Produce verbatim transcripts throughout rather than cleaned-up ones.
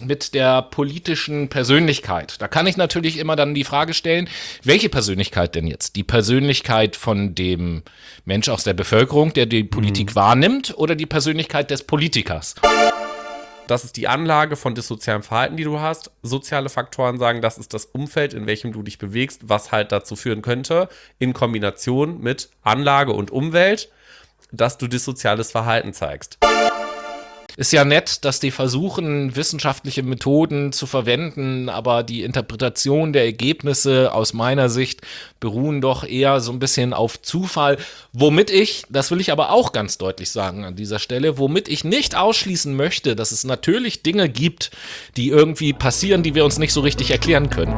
mit der politischen Persönlichkeit. Da kann ich natürlich immer dann die Frage stellen, welche Persönlichkeit denn jetzt? Die Persönlichkeit von dem Mensch aus der Bevölkerung, der die Politik mhm. wahrnimmt, oder die Persönlichkeit des Politikers? Das ist die Anlage von dissozialem Verhalten, die du hast. Soziale Faktoren sagen, das ist das Umfeld, in welchem du dich bewegst, was halt dazu führen könnte, in Kombination mit Anlage und Umwelt, dass du dissoziales Verhalten zeigst. Ist ja nett, dass die versuchen, wissenschaftliche Methoden zu verwenden, aber die Interpretation der Ergebnisse aus meiner Sicht beruhen doch eher so ein bisschen auf Zufall, womit ich, das will ich aber auch ganz deutlich sagen an dieser Stelle, womit ich nicht ausschließen möchte, dass es natürlich Dinge gibt, die irgendwie passieren, die wir uns nicht so richtig erklären können.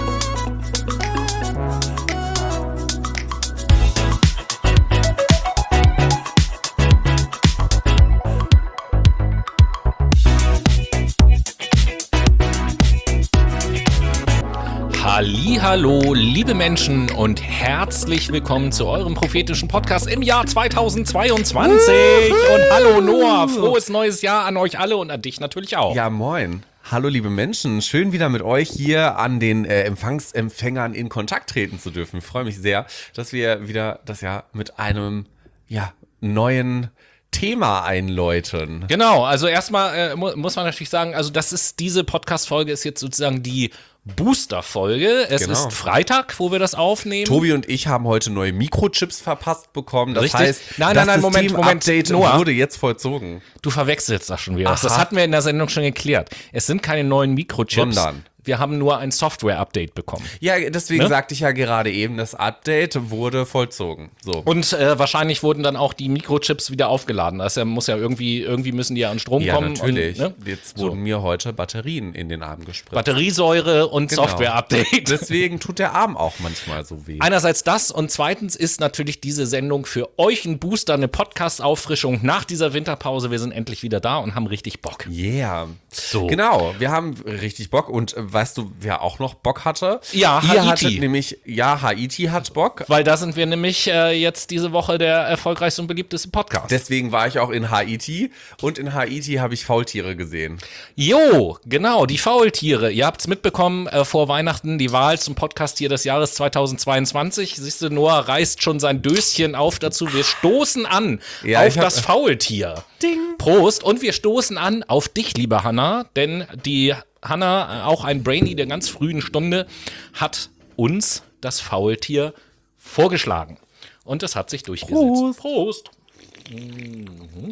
Hallihallo, liebe Menschen und herzlich willkommen zu eurem prophetischen Podcast im Jahr zweitausendzweiundzwanzig. Und hallo Noah, frohes neues Jahr an euch alle und an dich natürlich auch. Ja, moin. Hallo liebe Menschen, schön wieder mit euch hier an den äh, Empfangsempfängern in Kontakt treten zu dürfen. Ich freue mich sehr, dass wir wieder das Jahr mit einem ja, neuen Thema einläuten. Genau, also erstmal äh, mu- muss man natürlich sagen, also das ist, diese Podcast-Folge ist jetzt sozusagen die Booster-Folge. Es genau. ist Freitag, wo wir das aufnehmen. Tobi und ich haben heute neue Mikrochips verpasst bekommen. Das Richtig? heißt, nein, das nein, nein, Moment, Moment. System-Update Noah, wurde jetzt vollzogen. du verwechselst das schon wieder. Aha. Das hatten wir in der Sendung schon geklärt. Es sind keine neuen Mikrochips. Sondern? Wir haben nur ein Software-Update bekommen. Ja, deswegen Ne? sagte ich ja gerade eben, das Update wurde vollzogen. So. Und äh, wahrscheinlich wurden dann auch die Mikrochips wieder aufgeladen. Das ja, muss ja irgendwie, irgendwie müssen die ja an Strom Ja, kommen. natürlich. Und, ne? Jetzt So. wurden mir heute Batterien in den Arm gespritzt. Batteriesäure und Genau. Software-Update. Deswegen tut der Arm auch manchmal so weh. Einerseits das und zweitens ist natürlich diese Sendung für euch ein Booster, eine Podcast-Auffrischung nach dieser Winterpause. Wir sind endlich wieder da und haben richtig Bock. Yeah. So. Genau, wir haben richtig Bock und äh, weißt du, wer auch noch Bock hatte? Ja, Ihr Haiti. hattet nämlich, ja, Haiti hat Bock. Weil da sind wir nämlich äh, jetzt diese Woche der erfolgreichste und beliebteste Podcast. Deswegen war ich auch in Haiti und in Haiti habe ich Faultiere gesehen. Jo, genau, die Faultiere. Ihr habt's mitbekommen, äh, vor Weihnachten die Wahl zum Podcast-Tier des Jahres zweitausendzweiundzwanzig. Siehst du, Noah reißt schon sein Döschen auf dazu. Wir stoßen an Ja, auf ich hab- das Faultier. Ding. Prost. Und wir stoßen an auf dich, liebe Hanna, denn die Hanna, auch ein Brainy der ganz frühen Stunde, hat uns das Faultier vorgeschlagen. Und es hat sich durchgesetzt. Prost. Prost. Mhm.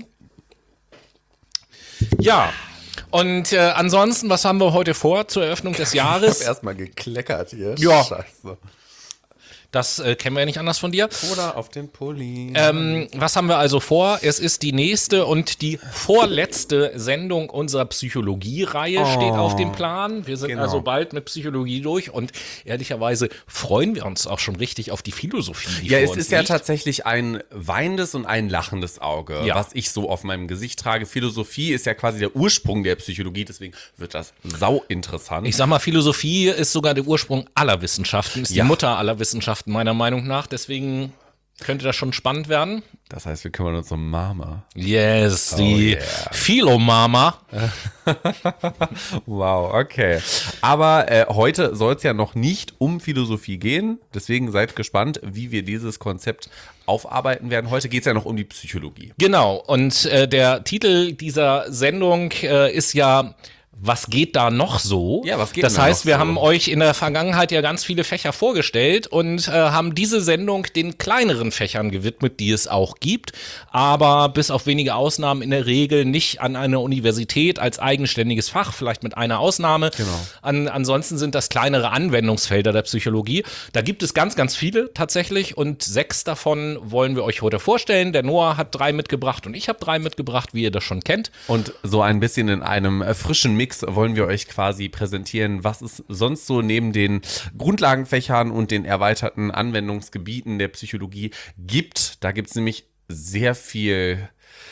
Ja, und äh, ansonsten, was haben wir heute vor zur Eröffnung des Jahres? erstmal gekleckert hier. Ja. Scheiße. Das äh, kennen wir ja nicht anders von dir. Oder auf den Pulli. Ähm, was haben wir also vor? Es ist die nächste und die vorletzte Sendung unserer Psychologie-Reihe Oh, steht auf dem Plan. Wir sind genau. also bald mit Psychologie durch und ehrlicherweise freuen wir uns auch schon richtig auf die Philosophie, die Ja, vor es uns ist ja liegt. tatsächlich ein weinendes und ein lachendes Auge, Ja. was ich so auf meinem Gesicht trage. Philosophie ist ja quasi der Ursprung der Psychologie, deswegen wird das sau interessant. Ich sag mal, Philosophie ist sogar der Ursprung aller Wissenschaften, ist Ja. die Mutter aller Wissenschaften meiner Meinung nach. Deswegen könnte das schon spannend werden. Das heißt, wir kümmern uns um Mama. Yes, die yeah. Philomama. Wow, okay. Aber äh, heute soll es ja noch nicht um Philosophie gehen. Deswegen seid gespannt, wie wir dieses Konzept aufarbeiten werden. Heute geht es ja noch um die Psychologie. Genau, und äh, der Titel dieser Sendung äh, ist ja Was geht da noch so? Ja, was geht Das denn da heißt, noch wir so? haben euch in der Vergangenheit ja ganz viele Fächer vorgestellt und äh, haben diese Sendung den kleineren Fächern gewidmet, die es auch gibt, aber bis auf wenige Ausnahmen in der Regel nicht an einer Universität als eigenständiges Fach, vielleicht mit einer Ausnahme. Genau. An, ansonsten sind das kleinere Anwendungsfelder der Psychologie. Da gibt es ganz, ganz viele tatsächlich und sechs davon wollen wir euch heute vorstellen. Der Noah hat drei mitgebracht und ich habe drei mitgebracht, wie ihr das schon kennt. Und so ein bisschen in einem äh, frischen Mix wollen wir euch quasi präsentieren, was es sonst so neben den Grundlagenfächern und den erweiterten Anwendungsgebieten der Psychologie gibt. Da gibt es nämlich sehr viel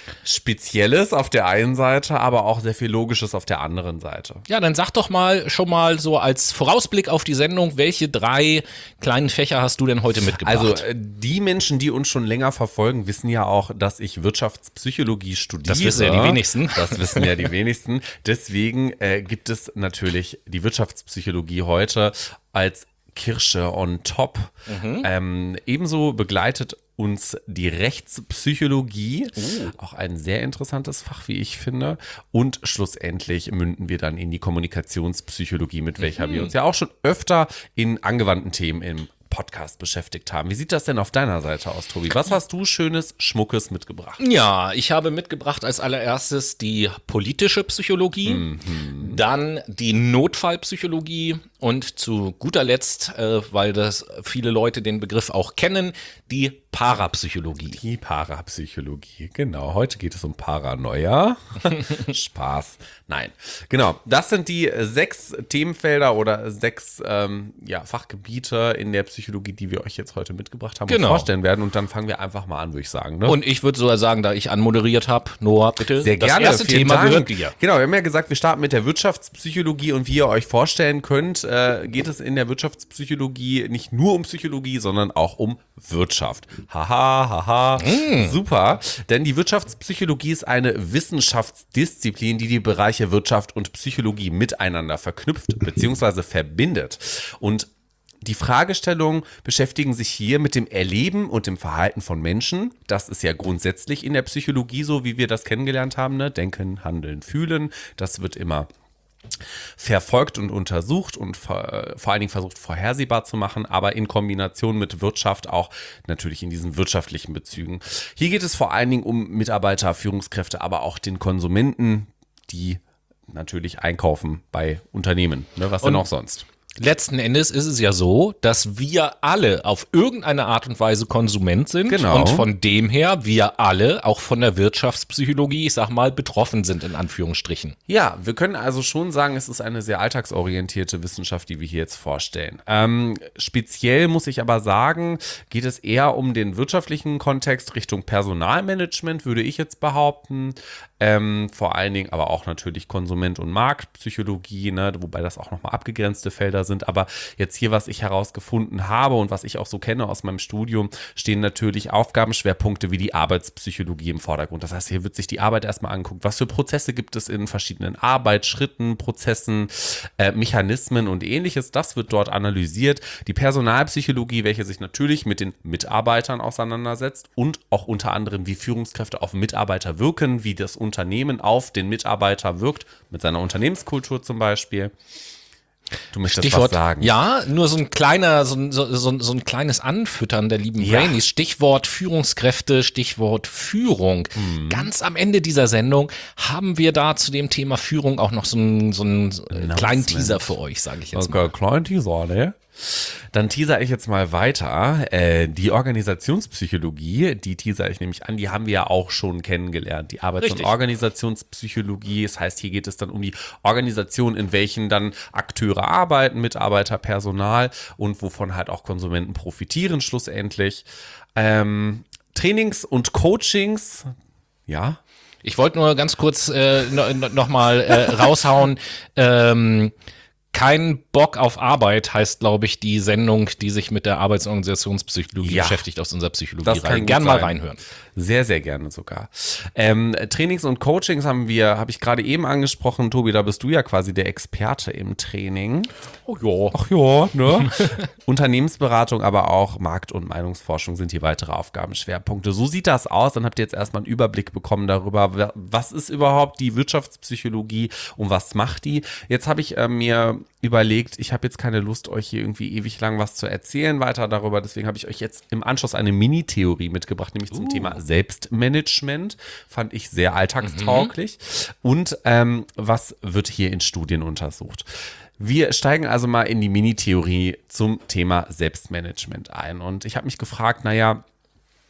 Spezielles auf der einen Seite, aber auch sehr viel Logisches auf der anderen Seite. Ja, dann sag doch mal schon mal so als Vorausblick auf die Sendung, welche drei kleinen Fächer hast du denn heute mitgebracht? Also äh, die Menschen, die uns schon länger verfolgen, wissen ja auch, dass ich Wirtschaftspsychologie studiere. Das wissen ja die wenigsten. Das wissen ja die wenigsten. Deswegen äh, gibt es natürlich die Wirtschaftspsychologie heute als Kirsche on top. Mhm. Ähm, ebenso begleitet uns die Rechtspsychologie, oh. auch ein sehr interessantes Fach, wie ich finde. Und schlussendlich münden wir dann in die Kommunikationspsychologie, mit welcher mhm. wir uns ja auch schon öfter in angewandten Themen im Podcast beschäftigt haben. Wie sieht das denn auf deiner Seite aus, Tobi? Was hast du Schönes, Schmuckes mitgebracht? Ja, ich habe mitgebracht als allererstes die politische Psychologie, mhm. dann die Notfallpsychologie und zu guter Letzt, äh, weil das viele Leute den Begriff auch kennen, die Parapsychologie. Die Parapsychologie, genau. Heute geht es um Paranoia. Spaß. Nein, genau. Das sind die sechs Themenfelder oder sechs ähm, ja, Fachgebiete in der Psychologie, die wir euch jetzt heute mitgebracht haben genau. und vorstellen werden. Und dann fangen wir einfach mal an, würde ich sagen. Ne? Und ich würde sogar sagen, da ich anmoderiert habe, Noah, bitte. Sehr das gerne. erste Vielen Thema Dank. gehört dir. Genau, wir haben ja gesagt, wir starten mit der Wirtschaftspsychologie und wie ihr euch vorstellen könnt, äh, geht es in der Wirtschaftspsychologie nicht nur um Psychologie, sondern auch um Wirtschaft. Haha, haha, mm. super. Denn die Wirtschaftspsychologie ist eine Wissenschaftsdisziplin, die die Bereiche Wirtschaft und Psychologie miteinander verknüpft bzw. verbindet. Und die Fragestellungen beschäftigen sich hier mit dem Erleben und dem Verhalten von Menschen. Das ist ja grundsätzlich in der Psychologie so, wie wir das kennengelernt haben. Ne? Denken, handeln, fühlen. Das wird immer verfolgt und untersucht und vor, vor allen Dingen versucht vorhersehbar zu machen, aber in Kombination mit Wirtschaft auch natürlich in diesen wirtschaftlichen Bezügen. Hier geht es vor allen Dingen um Mitarbeiter, Führungskräfte, aber auch den Konsumenten, die natürlich einkaufen bei Unternehmen. Ne, was denn auch sonst? Letzten Endes ist es ja so, dass wir alle auf irgendeine Art und Weise Konsument sind genau. und von dem her wir alle auch von der Wirtschaftspsychologie, ich sag mal, betroffen sind in Anführungsstrichen. Ja, wir können also schon sagen, es ist eine sehr alltagsorientierte Wissenschaft, die wir hier jetzt vorstellen. Ähm, speziell muss ich aber sagen, geht es eher um den wirtschaftlichen Kontext Richtung Personalmanagement, würde ich jetzt behaupten. Ähm, vor allen Dingen aber auch natürlich Konsument- und Marktpsychologie, ne, wobei das auch nochmal abgegrenzte Felder sind. Aber jetzt hier, was ich herausgefunden habe und was ich auch so kenne aus meinem Studium, stehen natürlich Aufgabenschwerpunkte wie die Arbeitspsychologie im Vordergrund. Das heißt, hier wird sich die Arbeit erstmal angeguckt. Was für Prozesse gibt es in verschiedenen Arbeitsschritten, Prozessen, äh, Mechanismen und ähnliches. Das wird dort analysiert. Die Personalpsychologie, welche sich natürlich mit den Mitarbeitern auseinandersetzt und auch unter anderem, wie Führungskräfte auf Mitarbeiter wirken, wie das Unternehmen auf den Mitarbeiter wirkt, mit seiner Unternehmenskultur zum Beispiel. Du möchtest Stichwort, was sagen. Ja, nur so ein kleiner, so ein, so, so, so ein kleines Anfüttern der lieben Ja. Brainies. Stichwort Führungskräfte, Stichwort Führung. Mhm. Ganz am Ende dieser Sendung haben wir da zu dem Thema Führung auch noch so einen, so einen kleinen Teaser für euch, sage ich jetzt Okay, mal. kleinen Teaser, ne? Dann teaser ich jetzt mal weiter. Äh, die Organisationspsychologie, die teaser ich nämlich an, die haben wir ja auch schon kennengelernt. Die Arbeits- Richtig. und Organisationspsychologie. Das heißt, hier geht es dann um die Organisation, in welchen dann Akteure arbeiten, Mitarbeiter, Personal und wovon halt auch Konsumenten profitieren schlussendlich. Ähm, Trainings und Coachings, ja. Ich wollte nur ganz kurz äh, no, no, noch mal äh, raushauen. Ähm, Kein Bock auf Arbeit heißt, glaube ich, die Sendung, die sich mit der Arbeits- und Organisationspsychologie Ja. beschäftigt aus unserer Das Psychologie. kann gut Gern mal sein. reinhören. Sehr, sehr gerne sogar. Ähm, Trainings und Coachings haben wir, habe ich gerade eben angesprochen. Tobi, da bist du ja quasi der Experte im Training. Oh ja. Ach ja, ne? Unternehmensberatung, aber auch Markt- und Meinungsforschung sind hier weitere Aufgabenschwerpunkte. So sieht das aus. Dann habt ihr jetzt erstmal einen Überblick bekommen darüber, was ist überhaupt die Wirtschaftspsychologie und was macht die. Jetzt habe ich äh, mir überlegt, ich habe jetzt keine Lust, euch hier irgendwie ewig lang was zu erzählen weiter darüber. Deswegen habe ich euch jetzt im Anschluss eine Mini-Theorie mitgebracht, nämlich zum Uh. Thema Selbstmanagement. Fand ich sehr alltagstauglich. Mhm. Und ähm, was wird hier in Studien untersucht? Wir steigen also mal in die Mini-Theorie zum Thema Selbstmanagement ein. Und ich habe mich gefragt, naja,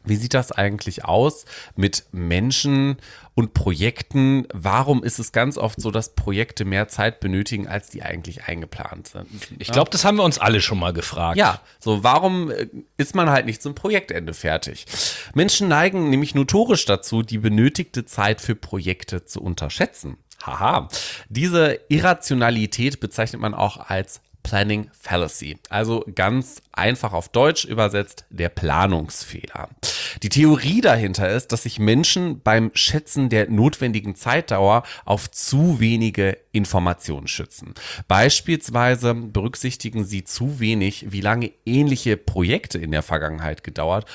Wie sieht das eigentlich aus mit Menschen und Projekten? Warum ist es ganz oft so, dass Projekte mehr Zeit benötigen, als die eigentlich eingeplant sind? Ich glaube, das haben wir uns alle schon mal gefragt. Ja, so warum äh, ist man halt nicht zum Projektende fertig? Menschen neigen nämlich notorisch dazu, die benötigte Zeit für Projekte zu unterschätzen. Haha, diese Irrationalität bezeichnet man auch als Planning Fallacy, also ganz einfach auf Deutsch übersetzt der Planungsfehler. Die Theorie dahinter ist, dass sich Menschen beim Schätzen der notwendigen Zeitdauer auf zu wenige Informationen schützen. Beispielsweise berücksichtigen sie zu wenig, wie lange ähnliche Projekte in der Vergangenheit gedauert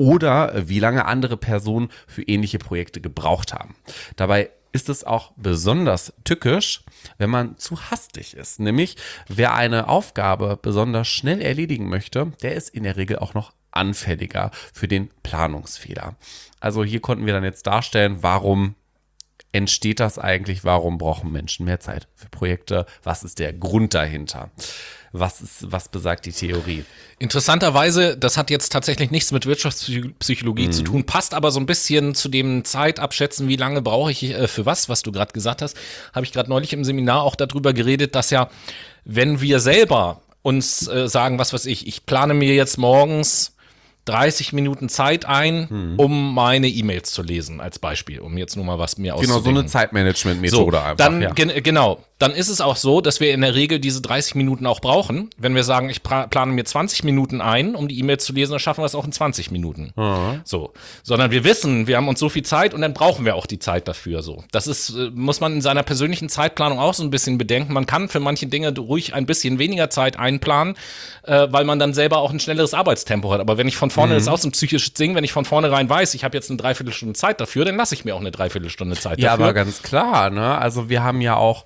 oder wie lange andere Personen für ähnliche Projekte gebraucht haben. Dabei ist es auch besonders tückisch, wenn man zu hastig ist. Nämlich, wer eine Aufgabe besonders schnell erledigen möchte, der ist in der Regel auch noch anfälliger für den Planungsfehler. Also hier konnten wir dann jetzt darstellen, warum entsteht das eigentlich? Warum brauchen Menschen mehr Zeit für Projekte? Was ist der Grund dahinter? Was ist, was besagt die Theorie? Interessanterweise, das hat jetzt tatsächlich nichts mit Wirtschaftspsychologie mhm. zu tun, passt aber so ein bisschen zu dem Zeitabschätzen, wie lange brauche ich äh, für was, was du gerade gesagt hast, habe ich gerade neulich im Seminar auch darüber geredet, dass ja, wenn wir selber uns äh, sagen, was weiß ich, ich plane mir jetzt morgens dreißig Minuten Zeit ein, hm. um meine E-Mails zu lesen, als Beispiel, um jetzt nur mal was mir auszudenken. Genau, so eine Zeitmanagement-Methode so, einfach. Dann, ja. gen- genau, dann ist es auch so, dass wir in der Regel diese dreißig Minuten auch brauchen. Wenn wir sagen, ich pra- plane mir zwanzig Minuten ein, um die E-Mails zu lesen, dann schaffen wir es auch in zwanzig Minuten. Mhm. So, sondern wir wissen, wir haben uns so viel Zeit und dann brauchen wir auch die Zeit dafür. So, das ist, muss man in seiner persönlichen Zeitplanung auch so ein bisschen bedenken. Man kann für manche Dinge ruhig ein bisschen weniger Zeit einplanen, äh, weil man dann selber auch ein schnelleres Arbeitstempo hat. Aber wenn ich von vorne, mhm. das ist auch so ein psychisches Ding, wenn ich von vornherein weiß, ich habe jetzt eine Dreiviertelstunde Zeit dafür, dann lasse ich mir auch eine Dreiviertelstunde Zeit ja, dafür. Ja, aber ganz klar, ne? Also wir haben ja auch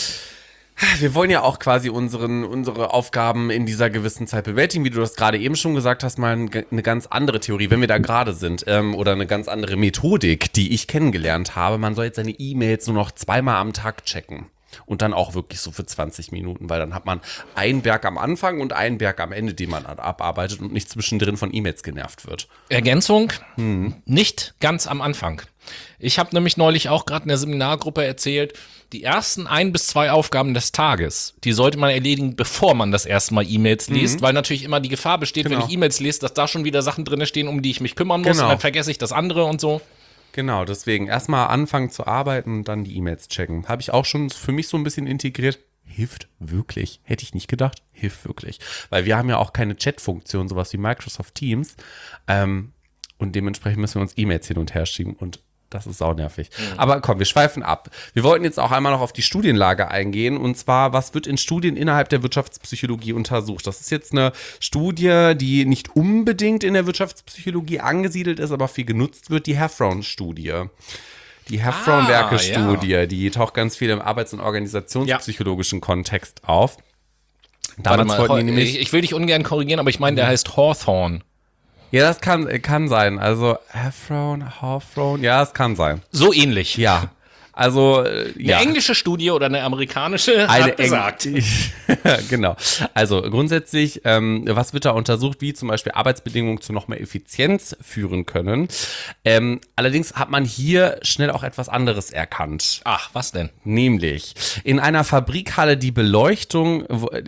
Wir wollen ja auch quasi unseren, unsere Aufgaben in dieser gewissen Zeit bewältigen, wie du das gerade eben schon gesagt hast, mal eine ganz andere Theorie, wenn wir da gerade sind, ähm, oder eine ganz andere Methodik, die ich kennengelernt habe. Man soll jetzt seine E-Mails nur noch zweimal am Tag checken. Und dann auch wirklich so für zwanzig Minuten, weil dann hat man einen Berg am Anfang und einen Berg am Ende, den man abarbeitet und nicht zwischendrin von E-Mails genervt wird. Ergänzung, hm. nicht ganz am Anfang. Ich habe nämlich neulich auch gerade in der Seminargruppe erzählt, die ersten ein bis zwei Aufgaben des Tages, die sollte man erledigen, bevor man das erste Mal E-Mails liest, mhm. weil natürlich immer die Gefahr besteht, genau. wenn ich E-Mails lese, dass da schon wieder Sachen drin stehen, um die ich mich kümmern muss, genau. und dann vergesse ich das andere und so. Genau, deswegen erstmal anfangen zu arbeiten und dann die E-Mails checken. Habe ich auch schon für mich so ein bisschen integriert. Hilft wirklich. Hätte ich nicht gedacht. Hilft wirklich. Weil wir haben ja auch keine Chat-Funktion, sowas wie Microsoft Teams. Ähm, und dementsprechend müssen wir uns E-Mails hin und her schieben und das ist saunervig. Mhm. Aber komm, wir schweifen ab. Wir wollten jetzt auch einmal noch auf die Studienlage eingehen. Und zwar, was wird in Studien innerhalb der Wirtschaftspsychologie untersucht? Das ist jetzt eine Studie, die nicht unbedingt in der Wirtschaftspsychologie angesiedelt ist, aber viel genutzt wird, die Heffron-Studie. Die Heffron-Werke-Studie, ah, ja. die taucht ganz viel im arbeits- und organisationspsychologischen ja. Kontext auf. Damals mal, wollten die nämlich, ich, ich will dich ungern korrigieren, aber ich meine, der heißt Hawthorne. Ja, das kann, kann sein. Also Heffron, Hawthorne, ja, es kann sein. So ähnlich. Ja. Also, äh, ja. Eine englische Studie oder eine amerikanische eine hat gesagt. Genau. Also grundsätzlich, ähm, was wird da untersucht, wie zum Beispiel Arbeitsbedingungen zu noch mehr Effizienz führen können. Ähm, allerdings hat man hier schnell auch etwas anderes erkannt. Ach, was denn? Nämlich in einer Fabrikhalle die Beleuchtung,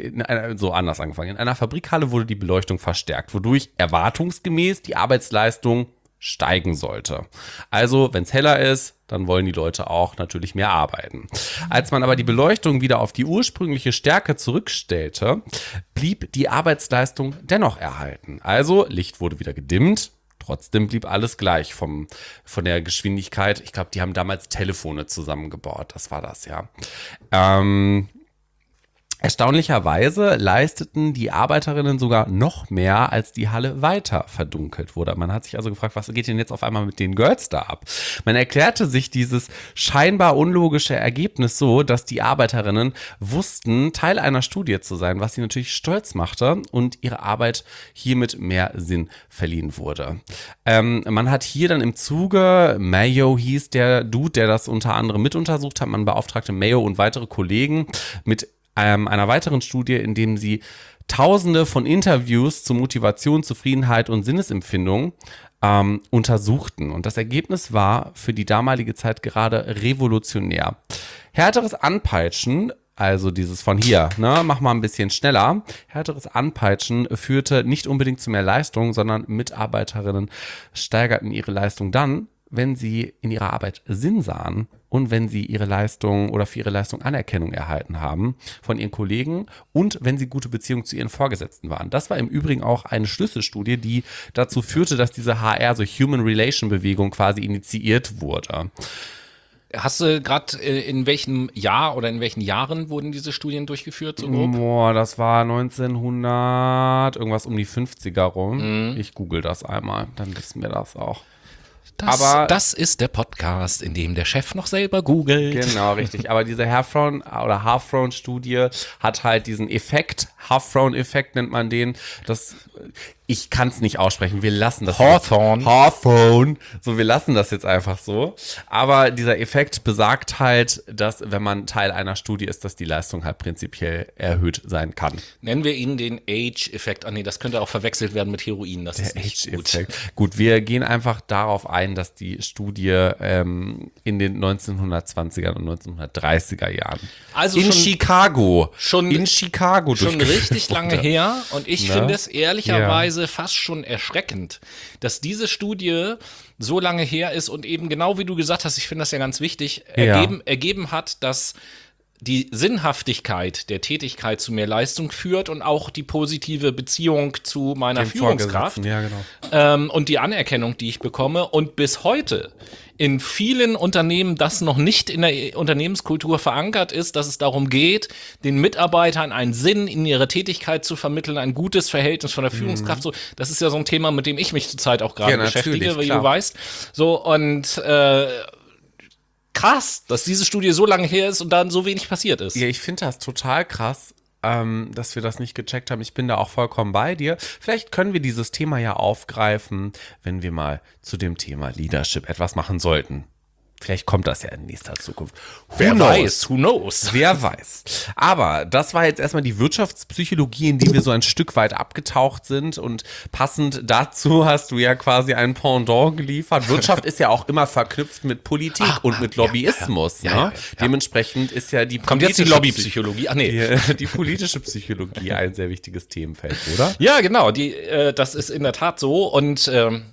so anders angefangen, in einer Fabrikhalle wurde die Beleuchtung verstärkt, wodurch erwartungsgemäß die Arbeitsleistung steigen sollte. Also, wenn es heller ist, dann wollen die Leute auch natürlich mehr arbeiten. Als man aber die Beleuchtung wieder auf die ursprüngliche Stärke zurückstellte, blieb die Arbeitsleistung dennoch erhalten. Also, Licht wurde wieder gedimmt, trotzdem blieb alles gleich vom, von der Geschwindigkeit. Ich glaube, die haben damals Telefone zusammengebaut, das war das, ja. Ähm... Erstaunlicherweise leisteten die Arbeiterinnen sogar noch mehr, als die Halle weiter verdunkelt wurde. Man hat sich also gefragt, was geht denn jetzt auf einmal mit den Girls da ab? Man erklärte sich dieses scheinbar unlogische Ergebnis so, dass die Arbeiterinnen wussten, Teil einer Studie zu sein, was sie natürlich stolz machte und ihre Arbeit hiermit mehr Sinn verliehen wurde. Ähm, man hat hier dann im Zuge, Mayo hieß der Dude, der das unter anderem mit untersucht hat, man beauftragte Mayo und weitere Kollegen mit Ähm, einer weiteren Studie, in dem sie Tausende von Interviews zu Motivation, Zufriedenheit und Sinnesempfindung ähm, untersuchten. Und das Ergebnis war für die damalige Zeit gerade revolutionär. Härteres Anpeitschen, also dieses von hier, ne, mach mal ein bisschen schneller. Härteres Anpeitschen führte nicht unbedingt zu mehr Leistung, sondern Mitarbeiterinnen steigerten ihre Leistung dann, wenn sie in ihrer Arbeit Sinn sahen und wenn sie ihre Leistung oder für ihre Leistung Anerkennung erhalten haben von ihren Kollegen und wenn sie gute Beziehungen zu ihren Vorgesetzten waren. Das war im Übrigen auch eine Schlüsselstudie, die dazu führte, dass diese H R, so Human Relation Bewegung, quasi initiiert wurde. Hast du gerade äh, in welchem Jahr oder in welchen Jahren wurden diese Studien durchgeführt? So grob? Boah, das war neunzehnhundert, irgendwas um die fünfziger rum. Mhm. Ich google das einmal, dann wissen wir das auch. Das, aber das ist der Podcast, in dem der Chef noch selber googelt. Genau, richtig. Aber diese Half-Thrown oder Half-Thrown-Studie hat halt diesen Effekt, Half-Thrown-Effekt nennt man den, das, ich kann es nicht aussprechen, wir lassen das. Hawthorne. Hawthorne. So, wir lassen das jetzt einfach so. Aber dieser Effekt besagt halt, dass, wenn man Teil einer Studie ist, dass die Leistung halt prinzipiell erhöht sein kann. Nennen wir ihn den Age-Effekt. Ah nee, das könnte auch verwechselt werden mit Heroin. Das ist nicht gut. Age-Effekt. Gut, wir gehen einfach darauf ein, dass die Studie ähm, in den neunzehnhundertzwanziger und neunzehnhundertdreißiger Jahren also in schon, Chicago, schon, in Chicago schon richtig lange her. Und ich Ne? finde es ehrlicherweise Ja. fast schon erschreckend, dass diese Studie so lange her ist und eben genau wie du gesagt hast, ich finde das ja ganz wichtig, Ja. ergeben, ergeben hat, dass die Sinnhaftigkeit der Tätigkeit zu mehr Leistung führt und auch die positive Beziehung zu meiner Den Führungskraft Vorgesetzten, ja, genau. ähm, und die Anerkennung, die ich bekomme. Und bis heute in vielen Unternehmen das noch nicht in der Unternehmenskultur verankert ist, dass es darum geht, den Mitarbeitern einen Sinn in ihrer Tätigkeit zu vermitteln, ein gutes Verhältnis von der Führungskraft. So, das ist ja so ein Thema, mit dem ich mich zurzeit auch gerade Ja, beschäftige, natürlich, wie klar. du weißt. So, und äh, krass, dass diese Studie so lange her ist und dann so wenig passiert ist. Ja, ich finde das total krass, ähm, dass wir das nicht gecheckt haben. Ich bin da auch vollkommen bei dir. Vielleicht können wir dieses Thema ja aufgreifen, wenn wir mal zu dem Thema Leadership etwas machen sollten. Vielleicht kommt das ja in nächster Zukunft. Who Wer knows? weiß, who knows? Wer weiß. Aber das war jetzt erstmal die Wirtschaftspsychologie, in die wir so ein Stück weit abgetaucht sind. Und passend dazu hast du ja quasi ein Pendant geliefert. Wirtschaft ist ja auch immer verknüpft mit Politik Ach, und mit Lobbyismus. ja, ne? ja, ja, ja. Dementsprechend ist ja die Kommt jetzt die politische Lobbypsychologie? Ach nee. die, die politische Psychologie ein sehr wichtiges Themenfeld, oder? Ja, genau, die, äh, das ist in der Tat so. Und ähm,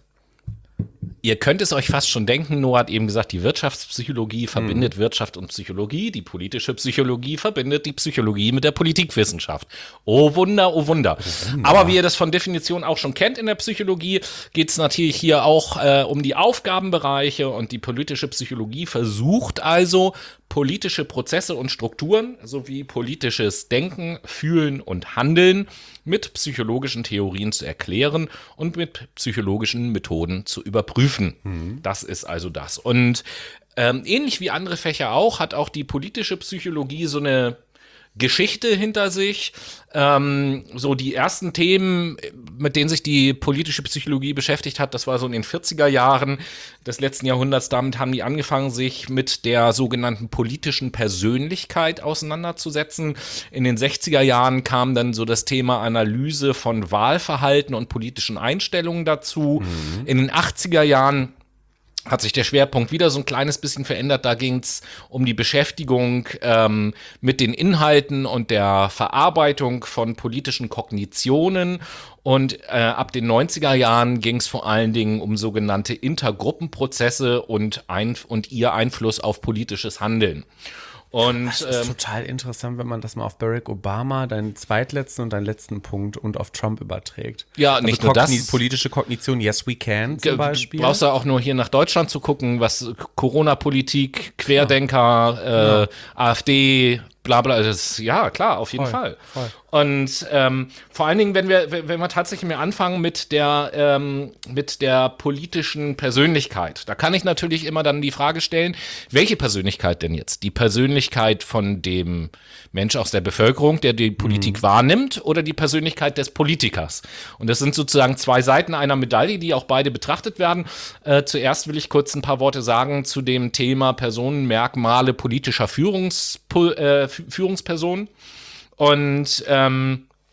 ihr könnt es euch fast schon denken, Noah hat eben gesagt, die Wirtschaftspsychologie verbindet Mhm. Wirtschaft und Psychologie, die politische Psychologie verbindet die Psychologie mit der Politikwissenschaft. Oh Wunder, oh Wunder. Aber wie ihr das von Definition auch schon kennt in der Psychologie, geht es natürlich hier auch äh, um die Aufgabenbereiche und die politische Psychologie versucht also, politische Prozesse und Strukturen sowie politisches Denken, Fühlen und Handeln mit psychologischen Theorien zu erklären und mit psychologischen Methoden zu überprüfen. Das ist also das. Und ähm, ähnlich wie andere Fächer auch, hat auch die politische Psychologie so eine Geschichte hinter sich. Ähm, so die ersten Themen, mit denen sich die politische Psychologie beschäftigt hat, das war so in den vierziger Jahren des letzten Jahrhunderts. Damit haben die angefangen, sich mit der sogenannten politischen Persönlichkeit auseinanderzusetzen. In den sechziger Jahren kam dann so das Thema Analyse von Wahlverhalten und politischen Einstellungen dazu. Mhm. In den achtziger Jahren hat sich der Schwerpunkt wieder so ein kleines bisschen verändert. Da ging es um die Beschäftigung ähm, mit den Inhalten und der Verarbeitung von politischen Kognitionen. Und äh, ab den neunziger Jahren ging es vor allen Dingen um sogenannte Intergruppenprozesse und, ein, und ihr Einfluss auf politisches Handeln. Und, Das ist ähm, total interessant, wenn man das mal auf Barack Obama, deinen zweitletzten und deinen letzten Punkt und auf Trump überträgt. Ja, also nicht nur Kogni- das. Politische Kognition, yes we can zum Beispiel. Brauchst du auch nur hier nach Deutschland zu gucken, was Corona-Politik, Querdenker, äh, AfD, bla bla, das, ja klar, auf jeden Voll, Fall. voll. Und ähm, vor allen Dingen, wenn wir, wenn wir tatsächlich mal anfangen mit der, ähm, mit der politischen Persönlichkeit, da kann ich natürlich immer dann die Frage stellen, welche Persönlichkeit denn jetzt? Die Persönlichkeit von dem Mensch aus der Bevölkerung, der die Politik mhm. wahrnimmt, oder die Persönlichkeit des Politikers? Und das sind sozusagen zwei Seiten einer Medaille, die auch beide betrachtet werden. Äh, zuerst will ich kurz ein paar Worte sagen zu dem Thema Personenmerkmale politischer Führungs, äh, Führungspersonen. Und ähm,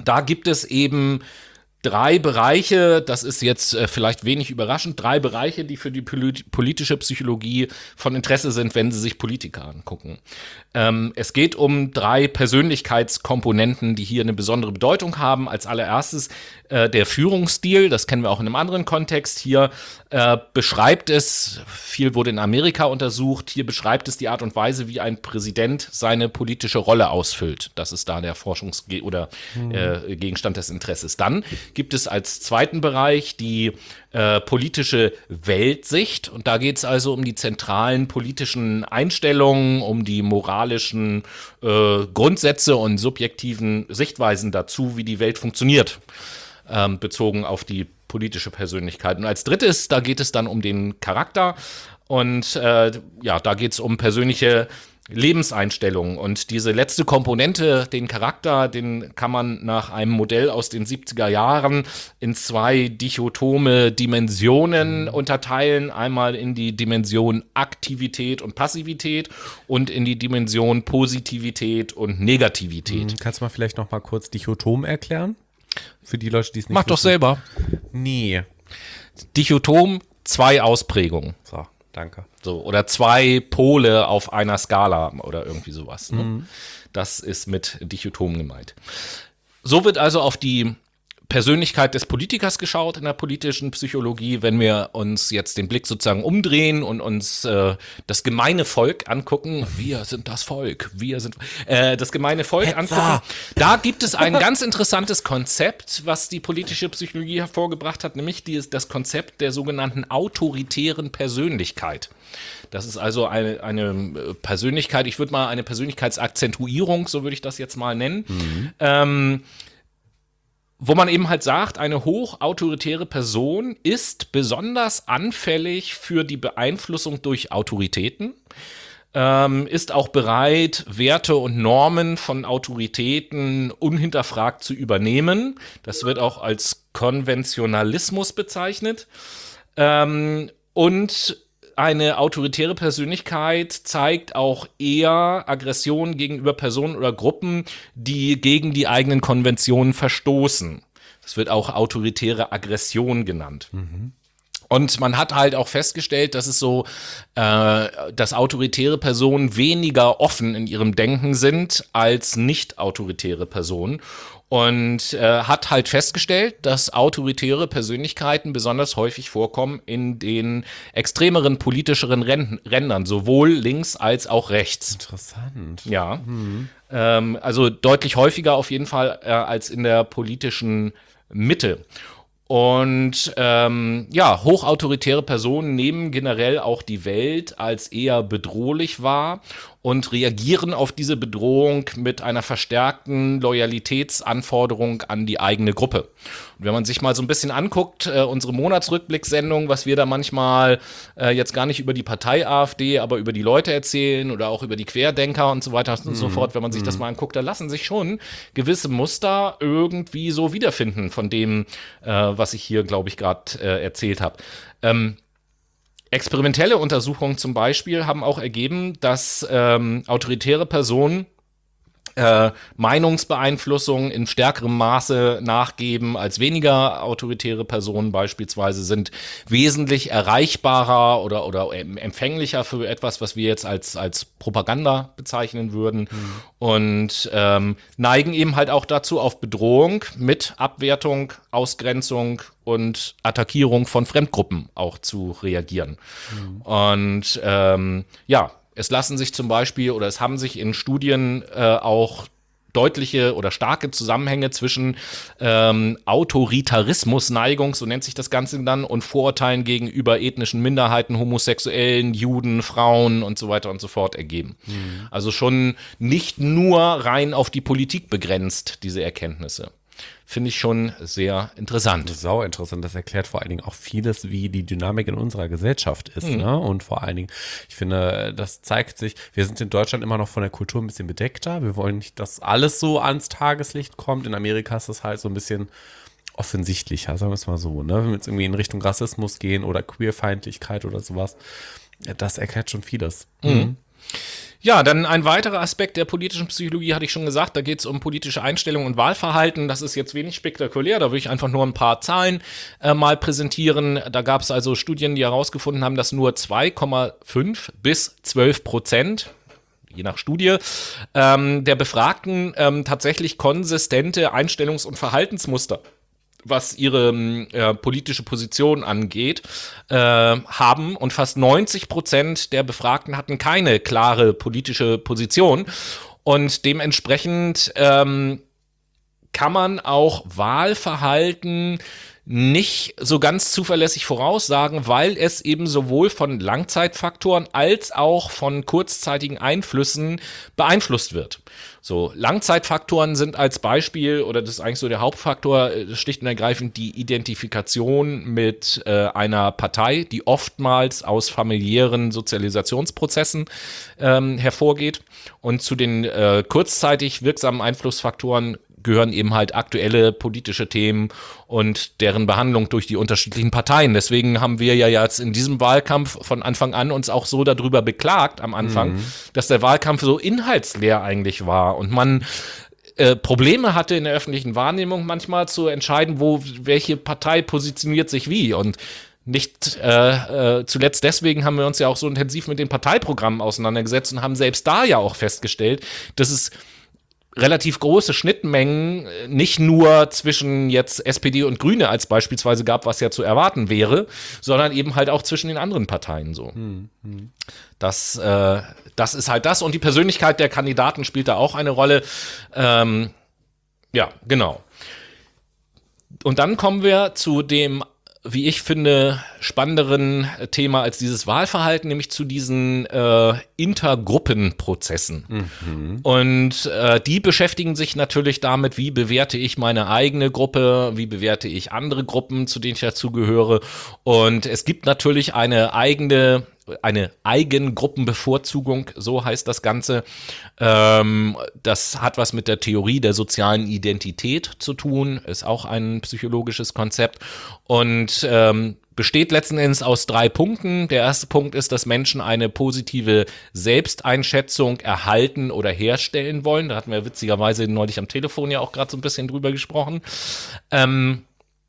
Da gibt es eben drei Bereiche, das ist jetzt äh, vielleicht wenig überraschend, drei Bereiche, die für die polit- politische Psychologie von Interesse sind, wenn Sie sich Politiker angucken. Ähm, es geht um drei Persönlichkeitskomponenten, die hier eine besondere Bedeutung haben. Als allererstes äh, der Führungsstil, das kennen wir auch in einem anderen Kontext. Hier äh, beschreibt es, viel wurde in Amerika untersucht, hier beschreibt es die Art und Weise, wie ein Präsident seine politische Rolle ausfüllt. Das ist da der Forschungs- oder äh, Gegenstand des Interesses. Dann gibt es als zweiten Bereich die äh, politische Weltsicht. Und da geht es also um die zentralen politischen Einstellungen, um die moralischen äh, Grundsätze und subjektiven Sichtweisen dazu, wie die Welt funktioniert, ähm, bezogen auf die politische Persönlichkeit. Und als drittes, da geht es dann um den Charakter. Und äh, ja, da geht es um persönliche Lebenseinstellungen. Und diese letzte Komponente, den Charakter, den kann man nach einem Modell aus den siebziger Jahren in zwei dichotome Dimensionen unterteilen. Einmal in die Dimension Aktivität und Passivität und in die Dimension Positivität und Negativität. Kannst du mal vielleicht noch mal kurz dichotom erklären? Für die Leute, die es nicht Mach doch wissen. selber. Nee. Dichotom, zwei Ausprägungen. So, danke. So, oder zwei Pole auf einer Skala oder irgendwie sowas. Ne? Mhm. Das ist mit Dichotom gemeint. So wird also auf die Persönlichkeit des Politikers geschaut in der politischen Psychologie. Wenn wir uns jetzt den Blick sozusagen umdrehen und uns äh, das gemeine Volk angucken, wir sind das Volk, wir sind äh, das gemeine Volk Hetzer. angucken, da gibt es ein ganz interessantes Konzept, was die politische Psychologie hervorgebracht hat, nämlich die, das Konzept der sogenannten autoritären Persönlichkeit. Das ist also eine, eine Persönlichkeit, ich würde mal eine Persönlichkeitsakzentuierung, so würde ich das jetzt mal nennen, mhm. ähm, wo man eben halt sagt, eine hochautoritäre Person ist besonders anfällig für die Beeinflussung durch Autoritäten, ähm, ist auch bereit, Werte und Normen von Autoritäten unhinterfragt zu übernehmen. Das wird auch als Konventionalismus bezeichnet. Ähm, und eine autoritäre Persönlichkeit zeigt auch eher Aggression gegenüber Personen oder Gruppen, die gegen die eigenen Konventionen verstoßen. Das wird auch autoritäre Aggression genannt. Mhm. Und man hat halt auch festgestellt, dass es so, äh, dass autoritäre Personen weniger offen in ihrem Denken sind als nicht autoritäre Personen. Und äh, hat halt festgestellt, dass autoritäre Persönlichkeiten besonders häufig vorkommen in den extremeren politischeren Ren- Rändern, sowohl links als auch rechts. Interessant. Ja, mhm. ähm, also deutlich häufiger auf jeden Fall äh, als in der politischen Mitte. Und ähm, ja, hochautoritäre Personen nehmen generell auch die Welt als eher bedrohlich wahr und reagieren auf diese Bedrohung mit einer verstärkten Loyalitätsanforderung an die eigene Gruppe. Und wenn man sich mal so ein bisschen anguckt, äh, unsere Monatsrückblickssendung, was wir da manchmal äh, jetzt gar nicht über die Partei AfD, aber über die Leute erzählen oder auch über die Querdenker und so weiter und mm. so fort, wenn man sich mm. das mal anguckt, da lassen sich schon gewisse Muster irgendwie so wiederfinden von dem, äh, was ich hier, glaube ich, gerade äh, erzählt habe. Ähm, Experimentelle Untersuchungen zum Beispiel haben auch ergeben, dass ähm, autoritäre Personen äh, Meinungsbeeinflussung in stärkerem Maße nachgeben als weniger autoritäre Personen beispielsweise, sind wesentlich erreichbarer oder, oder empfänglicher für etwas, was wir jetzt als, als Propaganda bezeichnen würden mhm. und ähm, neigen eben halt auch dazu, auf Bedrohung mit Abwertung, Ausgrenzung und Attackierung von Fremdgruppen auch zu reagieren. Mhm. Und ähm, ja, es lassen sich zum Beispiel oder es haben sich in Studien äh, auch deutliche oder starke Zusammenhänge zwischen ähm, Autoritarismusneigung, so nennt sich das Ganze dann, und Vorurteilen gegenüber ethnischen Minderheiten, Homosexuellen, Juden, Frauen und so weiter und so fort ergeben. Mhm. Also schon nicht nur rein auf die Politik begrenzt, diese Erkenntnisse. Finde ich schon sehr interessant. Sau interessant. Das erklärt vor allen Dingen auch vieles, wie die Dynamik in unserer Gesellschaft ist. Mhm. Ne? Und vor allen Dingen, ich finde, das zeigt sich, wir sind in Deutschland immer noch von der Kultur ein bisschen bedeckter. Wir wollen nicht, dass alles so ans Tageslicht kommt. In Amerika ist das halt so ein bisschen offensichtlicher, sagen wir es mal so. Ne? Wenn wir jetzt irgendwie in Richtung Rassismus gehen oder Queerfeindlichkeit oder sowas, das erklärt schon vieles. Mhm. Ja, dann ein weiterer Aspekt der politischen Psychologie hatte ich schon gesagt, da geht es um politische Einstellung und Wahlverhalten. Das ist jetzt wenig spektakulär, da würde ich einfach nur ein paar Zahlen äh, mal präsentieren. Da gab es also Studien, die herausgefunden haben, dass nur zwei Komma fünf bis zwölf Prozent, je nach Studie, ähm, der Befragten ähm, tatsächlich konsistente Einstellungs- und Verhaltensmuster, was ihre äh, politische Position angeht, äh, haben, und fast neunzig Prozent der Befragten hatten keine klare politische Position, und dementsprechend ähm, kann man auch Wahlverhalten nicht so ganz zuverlässig voraussagen, weil es eben sowohl von Langzeitfaktoren als auch von kurzzeitigen Einflüssen beeinflusst wird. So, Langzeitfaktoren sind als Beispiel, oder das ist eigentlich so der Hauptfaktor, schlicht und ergreifend die Identifikation mit äh, einer Partei, die oftmals aus familiären Sozialisationsprozessen ähm, hervorgeht. Und zu den äh, kurzzeitig wirksamen Einflussfaktoren gehören eben halt aktuelle politische Themen und deren Behandlung durch die unterschiedlichen Parteien. Deswegen haben wir ja jetzt in diesem Wahlkampf von Anfang an uns auch so darüber beklagt am Anfang, mhm. dass der Wahlkampf so inhaltsleer eigentlich war und man äh, Probleme hatte in der öffentlichen Wahrnehmung manchmal zu entscheiden, wo welche Partei positioniert sich wie. Und nicht äh, äh, zuletzt deswegen haben wir uns ja auch so intensiv mit den Parteiprogrammen auseinandergesetzt und haben selbst da ja auch festgestellt, dass es relativ große Schnittmengen nicht nur zwischen jetzt S P D und Grüne als beispielsweise gab, was ja zu erwarten wäre, sondern eben halt auch zwischen den anderen Parteien so. Hm, hm. Das, äh, das ist halt das, und die Persönlichkeit der Kandidaten spielt da auch eine Rolle. Ähm, ja, genau. Und dann kommen wir zu dem, wie ich finde, spannenderen Thema als dieses Wahlverhalten, nämlich zu diesen äh, Intergruppenprozessen. Mhm. Und äh, die beschäftigen sich natürlich damit, wie bewerte ich meine eigene Gruppe, wie bewerte ich andere Gruppen, zu denen ich dazugehöre. Und es gibt natürlich eine eigene eine Eigengruppenbevorzugung, so heißt das Ganze. Ähm, das hat was mit der Theorie der sozialen Identität zu tun, ist auch ein psychologisches Konzept und ähm, besteht letzten Endes aus drei Punkten. Der erste Punkt ist, dass Menschen eine positive Selbsteinschätzung erhalten oder herstellen wollen. Da hatten wir witzigerweise neulich am Telefon ja auch gerade so ein bisschen drüber gesprochen. Ähm,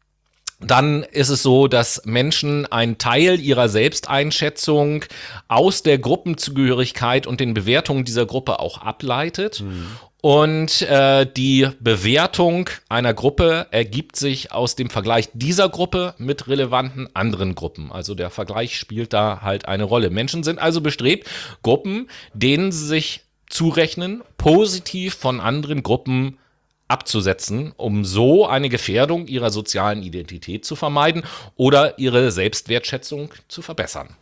Dann ist es so, dass Menschen einen Teil ihrer Selbsteinschätzung aus der Gruppenzugehörigkeit und den Bewertungen dieser Gruppe auch ableitet. Mhm. Und äh, die Bewertung einer Gruppe ergibt sich aus dem Vergleich dieser Gruppe mit relevanten anderen Gruppen. Also der Vergleich spielt da halt eine Rolle. Menschen sind also bestrebt, Gruppen, denen sie sich zurechnen, positiv von anderen Gruppen abzusetzen, um so eine Gefährdung ihrer sozialen Identität zu vermeiden oder ihre Selbstwertschätzung zu verbessern.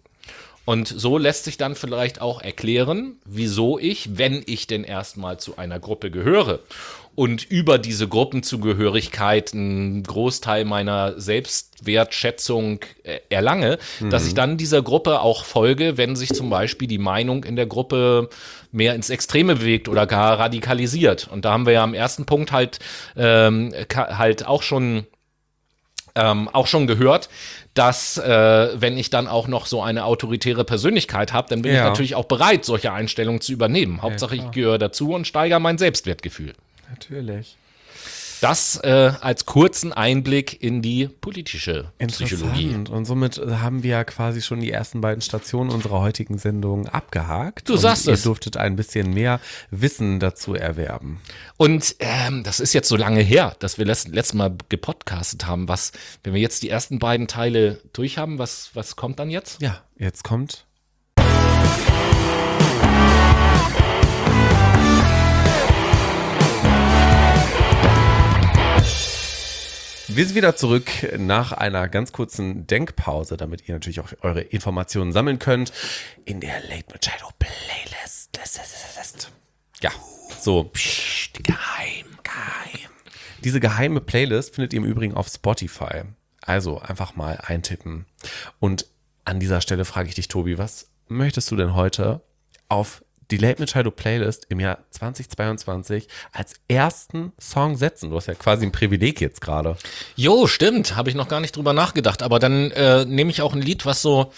Und so lässt sich dann vielleicht auch erklären, wieso ich, wenn ich denn erstmal zu einer Gruppe gehöre und über diese Gruppenzugehörigkeit einen Großteil meiner Selbstwertschätzung erlange, mhm. dass ich dann dieser Gruppe auch folge, wenn sich zum Beispiel die Meinung in der Gruppe mehr ins Extreme bewegt oder gar radikalisiert. Und da haben wir ja am ersten Punkt halt, ähm, halt auch schon Ähm, auch schon gehört, dass äh, wenn ich dann auch noch so eine autoritäre Persönlichkeit habe, dann bin ja. ich natürlich auch bereit, solche Einstellungen zu übernehmen. Hauptsache, ja, ich gehöre dazu und steigere mein Selbstwertgefühl. Natürlich. Das äh, als kurzen Einblick in die politische Psychologie. Interessant. Und somit haben wir ja quasi schon die ersten beiden Stationen unserer heutigen Sendung abgehakt. Du sagst und es. Ihr durftet ein bisschen mehr Wissen dazu erwerben. Und ähm, das ist jetzt so lange her, dass wir letztes letzte Mal gepodcastet haben. Was, wenn wir jetzt die ersten beiden Teile durch haben, was, was kommt dann jetzt? Ja, jetzt kommt... Wir sind wieder zurück nach einer ganz kurzen Denkpause, damit ihr natürlich auch eure Informationen sammeln könnt in der Late Machado Playlist. Ja, so. Psst, geheim, geheim. Diese geheime Playlist findet ihr im Übrigen auf Spotify. Also einfach mal eintippen. Und an dieser Stelle frage ich dich, Tobi, was möchtest du denn heute auf die Late Machado Playlist im Jahr zweitausendzweiundzwanzig als ersten Song setzen? Du hast ja quasi ein Privileg jetzt gerade. Jo, stimmt. Habe ich noch gar nicht drüber nachgedacht. Aber dann äh, nehme ich auch ein Lied, was so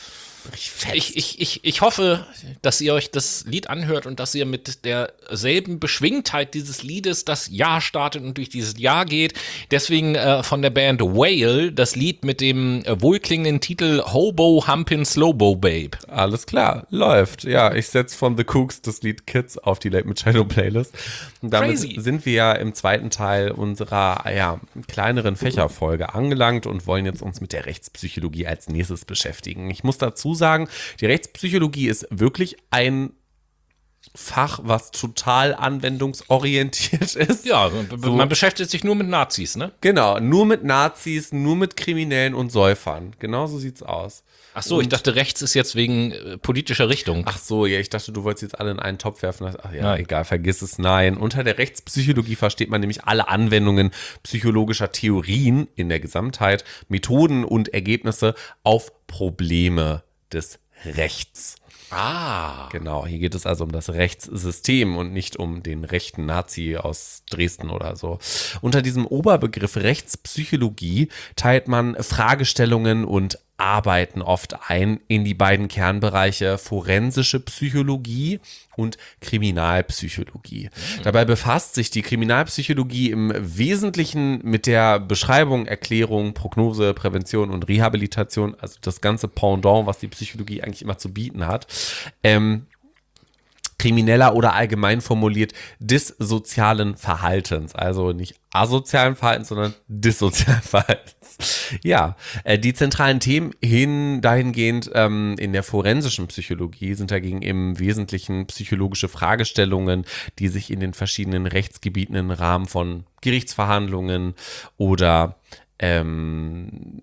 Ich, ich, ich, ich hoffe, dass ihr euch das Lied anhört und dass ihr mit derselben Beschwingtheit dieses Liedes das Jahr startet und durch dieses Jahr geht. Deswegen äh, von der Band Whale das Lied mit dem äh, wohlklingenden Titel Hobo Humpin' Slowbo Babe. Alles klar, läuft. Ja, ich setze von The Kooks das Lied Kids auf die Late Machado Playlist. Und damit Crazy. sind wir ja im zweiten Teil unserer ja, kleineren Fächerfolge angelangt und wollen jetzt uns mit der Rechtspsychologie als nächstes beschäftigen. Ich muss dazu sagen, die Rechtspsychologie ist wirklich ein Fach, was total anwendungsorientiert ist. Ja, so. Man beschäftigt sich nur mit Nazis, ne? Genau, nur mit Nazis, nur mit Kriminellen und Säufern. Genau so sieht's aus. Ach so, und, ich dachte, rechts ist jetzt wegen äh, politischer Richtung. Ach so, ja, ich dachte, du wolltest jetzt alle in einen Topf werfen. Ach ja, Nein. egal, vergiss es, nein. Unter der Rechtspsychologie versteht man nämlich alle Anwendungen psychologischer Theorien in der Gesamtheit, Methoden und Ergebnisse auf Probleme des Rechts. Ah. Genau, hier geht es also um das Rechtssystem und nicht um den rechten Nazi aus Dresden oder so. Unter diesem Oberbegriff Rechtspsychologie teilt man Fragestellungen und Arbeiten oft ein in die beiden Kernbereiche forensische Psychologie und Kriminalpsychologie. Mhm. Dabei befasst sich die Kriminalpsychologie im Wesentlichen mit der Beschreibung, Erklärung, Prognose, Prävention und Rehabilitation, also das ganze Pendant, was die Psychologie eigentlich immer zu bieten hat. Ähm, krimineller oder allgemein formuliert dissozialen Verhaltens, also nicht asozialen Verhaltens, sondern dissozialen Verhaltens. Ja, äh, die zentralen Themen hin dahingehend ähm, in der forensischen Psychologie sind dagegen im Wesentlichen psychologische Fragestellungen, die sich in den verschiedenen Rechtsgebieten im Rahmen von Gerichtsverhandlungen oder ähm,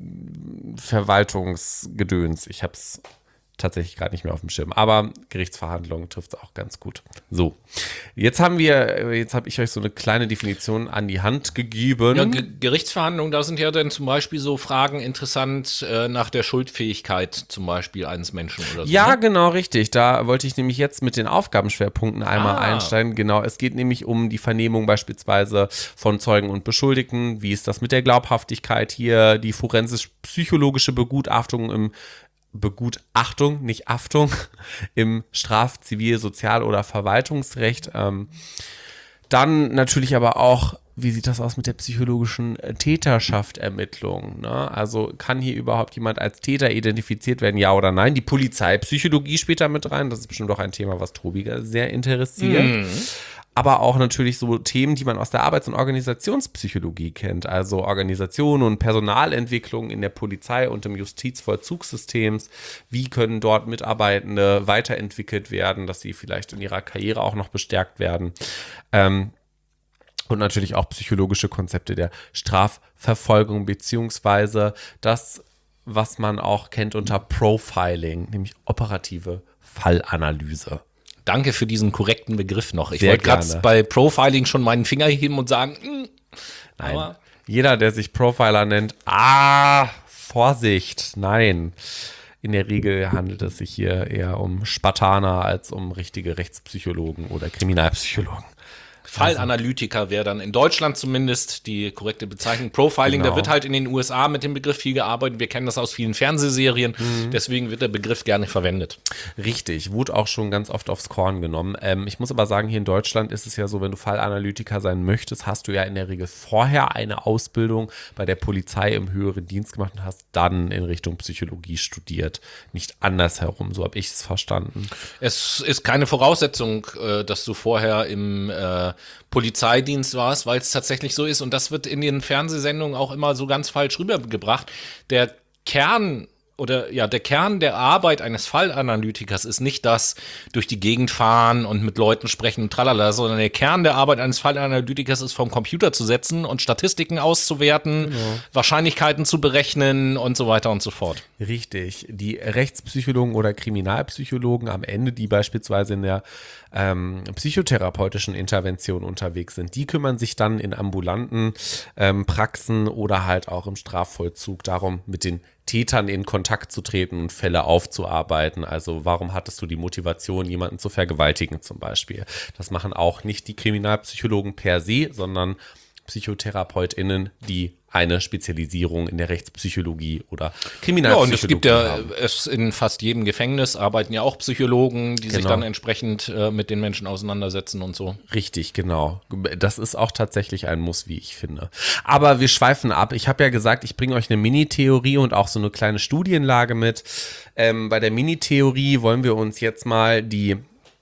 Verwaltungsgedöns, ich habe es tatsächlich gerade nicht mehr auf dem Schirm. Aber Gerichtsverhandlungen trifft es auch ganz gut. So, jetzt haben wir, jetzt habe ich euch so eine kleine Definition an die Hand gegeben. Ja, Ge- Gerichtsverhandlungen, da sind ja dann zum Beispiel so Fragen interessant äh, nach der Schuldfähigkeit zum Beispiel eines Menschen oder so. Ja, ne? genau, richtig. Da wollte ich nämlich jetzt mit den Aufgabenschwerpunkten einmal Ah. einsteigen. Genau, es geht nämlich um die Vernehmung beispielsweise von Zeugen und Beschuldigten. Wie ist das mit der Glaubhaftigkeit hier? Die forensisch-psychologische Begutachtung im Begutachtung, nicht Aftung, im Straf-, Zivil-, Sozial- oder Verwaltungsrecht. Ähm, dann natürlich aber auch, wie sieht das aus mit der psychologischen Täterschaft-Ermittlung? Ne? Also kann hier überhaupt jemand als Täter identifiziert werden, ja oder nein? Die Polizeipsychologie spielt da mit rein. Das ist bestimmt auch ein Thema, was Tobi sehr interessiert. Mhm. Aber auch natürlich so Themen, die man aus der Arbeits- und Organisationspsychologie kennt, also Organisation und Personalentwicklung in der Polizei und im Justizvollzugssystem. Wie können dort Mitarbeitende weiterentwickelt werden, dass sie vielleicht in ihrer Karriere auch noch bestärkt werden? Ähm, und natürlich auch psychologische Konzepte der Strafverfolgung beziehungsweise das, was man auch kennt unter Profiling, nämlich operative Fallanalyse. Danke für diesen korrekten Begriff noch. Ich Sehr wollte gerade gerne. bei Profiling schon meinen Finger heben und sagen, mm, Nein. aber Jeder, der sich Profiler nennt, ah, Vorsicht, nein. In der Regel handelt es sich hier eher um Spartaner als um richtige Rechtspsychologen oder Kriminalpsychologen. Fallanalytiker wäre dann in Deutschland zumindest die korrekte Bezeichnung. Profiling, Genau. da wird halt in den U S A mit dem Begriff viel gearbeitet. Wir kennen das aus vielen Fernsehserien. Mhm. Deswegen wird der Begriff gerne verwendet. Richtig, wurde auch schon ganz oft aufs Korn genommen. Ähm, ich muss aber sagen, hier in Deutschland ist es ja so, wenn du Fallanalytiker sein möchtest, hast du ja in der Regel vorher eine Ausbildung bei der Polizei im höheren Dienst gemacht und hast dann in Richtung Psychologie studiert. Nicht andersherum, so habe ich es verstanden. Es ist keine Voraussetzung, äh, dass du vorher im äh, Polizeidienst warst, weil es tatsächlich so ist. Und das wird in den Fernsehsendungen auch immer so ganz falsch rübergebracht. Der Kern oder ja, der Kern der Arbeit eines Fallanalytikers ist nicht das durch die Gegend fahren und mit Leuten sprechen und tralala, sondern der Kern der Arbeit eines Fallanalytikers ist, vom Computer zu setzen und Statistiken auszuwerten, genau. Wahrscheinlichkeiten zu berechnen und so weiter und so fort. Richtig. Die Rechtspsychologen oder Kriminalpsychologen am Ende, die beispielsweise in der ähm, psychotherapeutischen Intervention unterwegs sind, die kümmern sich dann in ambulanten ähm, Praxen oder halt auch im Strafvollzug darum, mit den Tätern in Kontakt zu treten und Fälle aufzuarbeiten. Also warum hattest du die Motivation, jemanden zu vergewaltigen zum Beispiel? Das machen auch nicht die Kriminalpsychologen per se, sondern PsychotherapeutInnen, die eine Spezialisierung in der Rechtspsychologie oder Ja, Kriminalpsychologie und es gibt ja haben. es in fast jedem Gefängnis arbeiten ja auch Psychologen, die sich Genau. dann entsprechend äh, mit den Menschen auseinandersetzen und so. Richtig, genau. Das ist auch tatsächlich ein Muss, wie ich finde. Aber wir schweifen ab. Ich habe ja gesagt, ich bringe euch eine Mini-Theorie und auch so eine kleine Studienlage mit. Ähm, bei der Mini-Theorie wollen wir uns jetzt mal die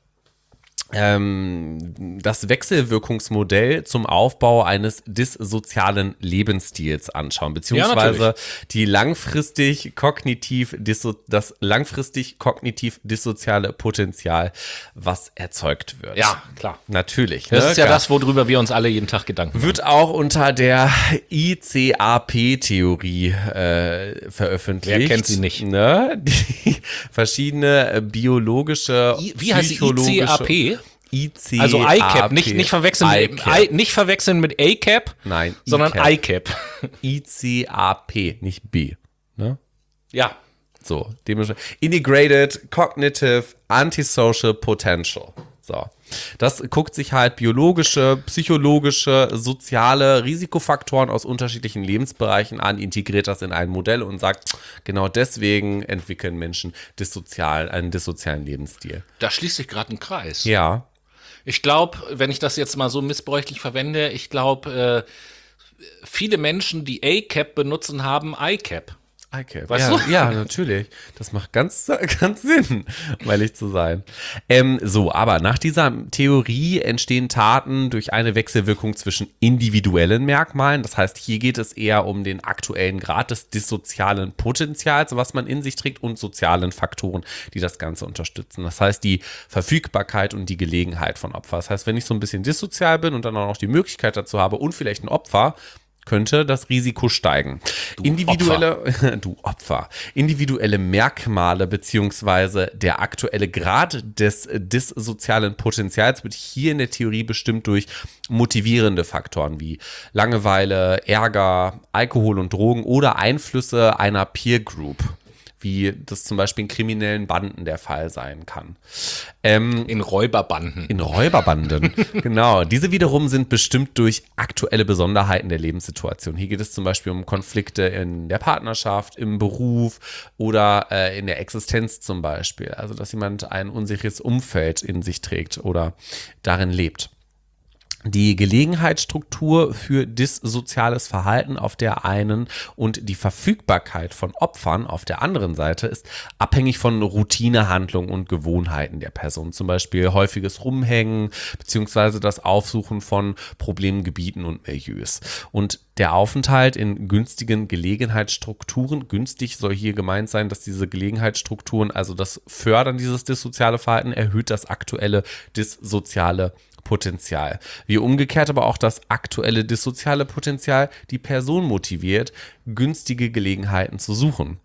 ähm, das Wechselwirkungsmodell zum Aufbau eines dissozialen Lebensstils anschauen, beziehungsweise Ja, die langfristig kognitiv disso, das langfristig kognitiv dissoziale Potenzial, was erzeugt wird. Ja, klar. Natürlich. Das ne? ist ja Klar. das, worüber wir uns alle jeden Tag Gedanken machen. Wird auch unter der I C A P-Theorie äh, veröffentlicht. Wer kennt sie nicht? Ne? Die verschiedene äh, biologische, I, wie heißt die I psychologische C A P? I C A P. Also I C A P, nicht, nicht, verwechseln mit, I C A P. I, nicht verwechseln mit A C A P, Nein, sondern I C A P. I C A P. I C A P, nicht B. Ne? Ja. So, dementsprechend. Integrated Cognitive Antisocial Potential. So. Das guckt sich halt biologische, psychologische, soziale Risikofaktoren aus unterschiedlichen Lebensbereichen an, integriert das in ein Modell und sagt, genau deswegen entwickeln Menschen dissozial, einen dissozialen Lebensstil. Da schließt sich gerade ein Kreis. Ja. Ich glaube, wenn ich das jetzt mal so missbräuchlich verwende, ich glaube, äh, viele Menschen, die A C A P benutzen, haben I C A P. I C A P. Weißt ja, du? ja, natürlich. Das macht ganz, ganz Sinn, um ehrlich zu sein. Ähm, so, aber nach dieser Theorie entstehen Taten durch eine Wechselwirkung zwischen individuellen Merkmalen. Das heißt, hier geht es eher um den aktuellen Grad des dissozialen Potenzials, was man in sich trägt, und sozialen Faktoren, die das Ganze unterstützen. Das heißt, die Verfügbarkeit und die Gelegenheit von Opfer. Das heißt, wenn ich so ein bisschen dissozial bin und dann auch noch die Möglichkeit dazu habe und vielleicht ein Opfer, könnte das Risiko steigen. Du individuelle, Opfer. du Opfer, individuelle Merkmale beziehungsweise der aktuelle Grad des dissozialen Potenzials wird hier in der Theorie bestimmt durch motivierende Faktoren wie Langeweile, Ärger, Alkohol und Drogen oder Einflüsse einer Peer Group, wie das zum Beispiel in kriminellen Banden der Fall sein kann. Ähm, In Räuberbanden. In Räuberbanden, genau. Diese wiederum sind bestimmt durch aktuelle Besonderheiten der Lebenssituation. Hier geht es zum Beispiel um Konflikte in der Partnerschaft, im Beruf oder äh, in der Existenz zum Beispiel. Also, dass jemand ein unsicheres Umfeld in sich trägt oder darin lebt. Die Gelegenheitsstruktur für dissoziales Verhalten auf der einen und die Verfügbarkeit von Opfern auf der anderen Seite ist abhängig von Routinehandlungen und Gewohnheiten der Person. Zum Beispiel häufiges Rumhängen beziehungsweise das Aufsuchen von Problemgebieten und Milieus. Und der Aufenthalt in günstigen Gelegenheitsstrukturen, günstig soll hier gemeint sein, dass diese Gelegenheitsstrukturen, also das Fördern dieses dissoziale Verhalten, erhöht das aktuelle dissoziale Potenzial. Wie umgekehrt aber auch das aktuelle dissoziale Potenzial die Person motiviert, günstige Gelegenheiten zu suchen.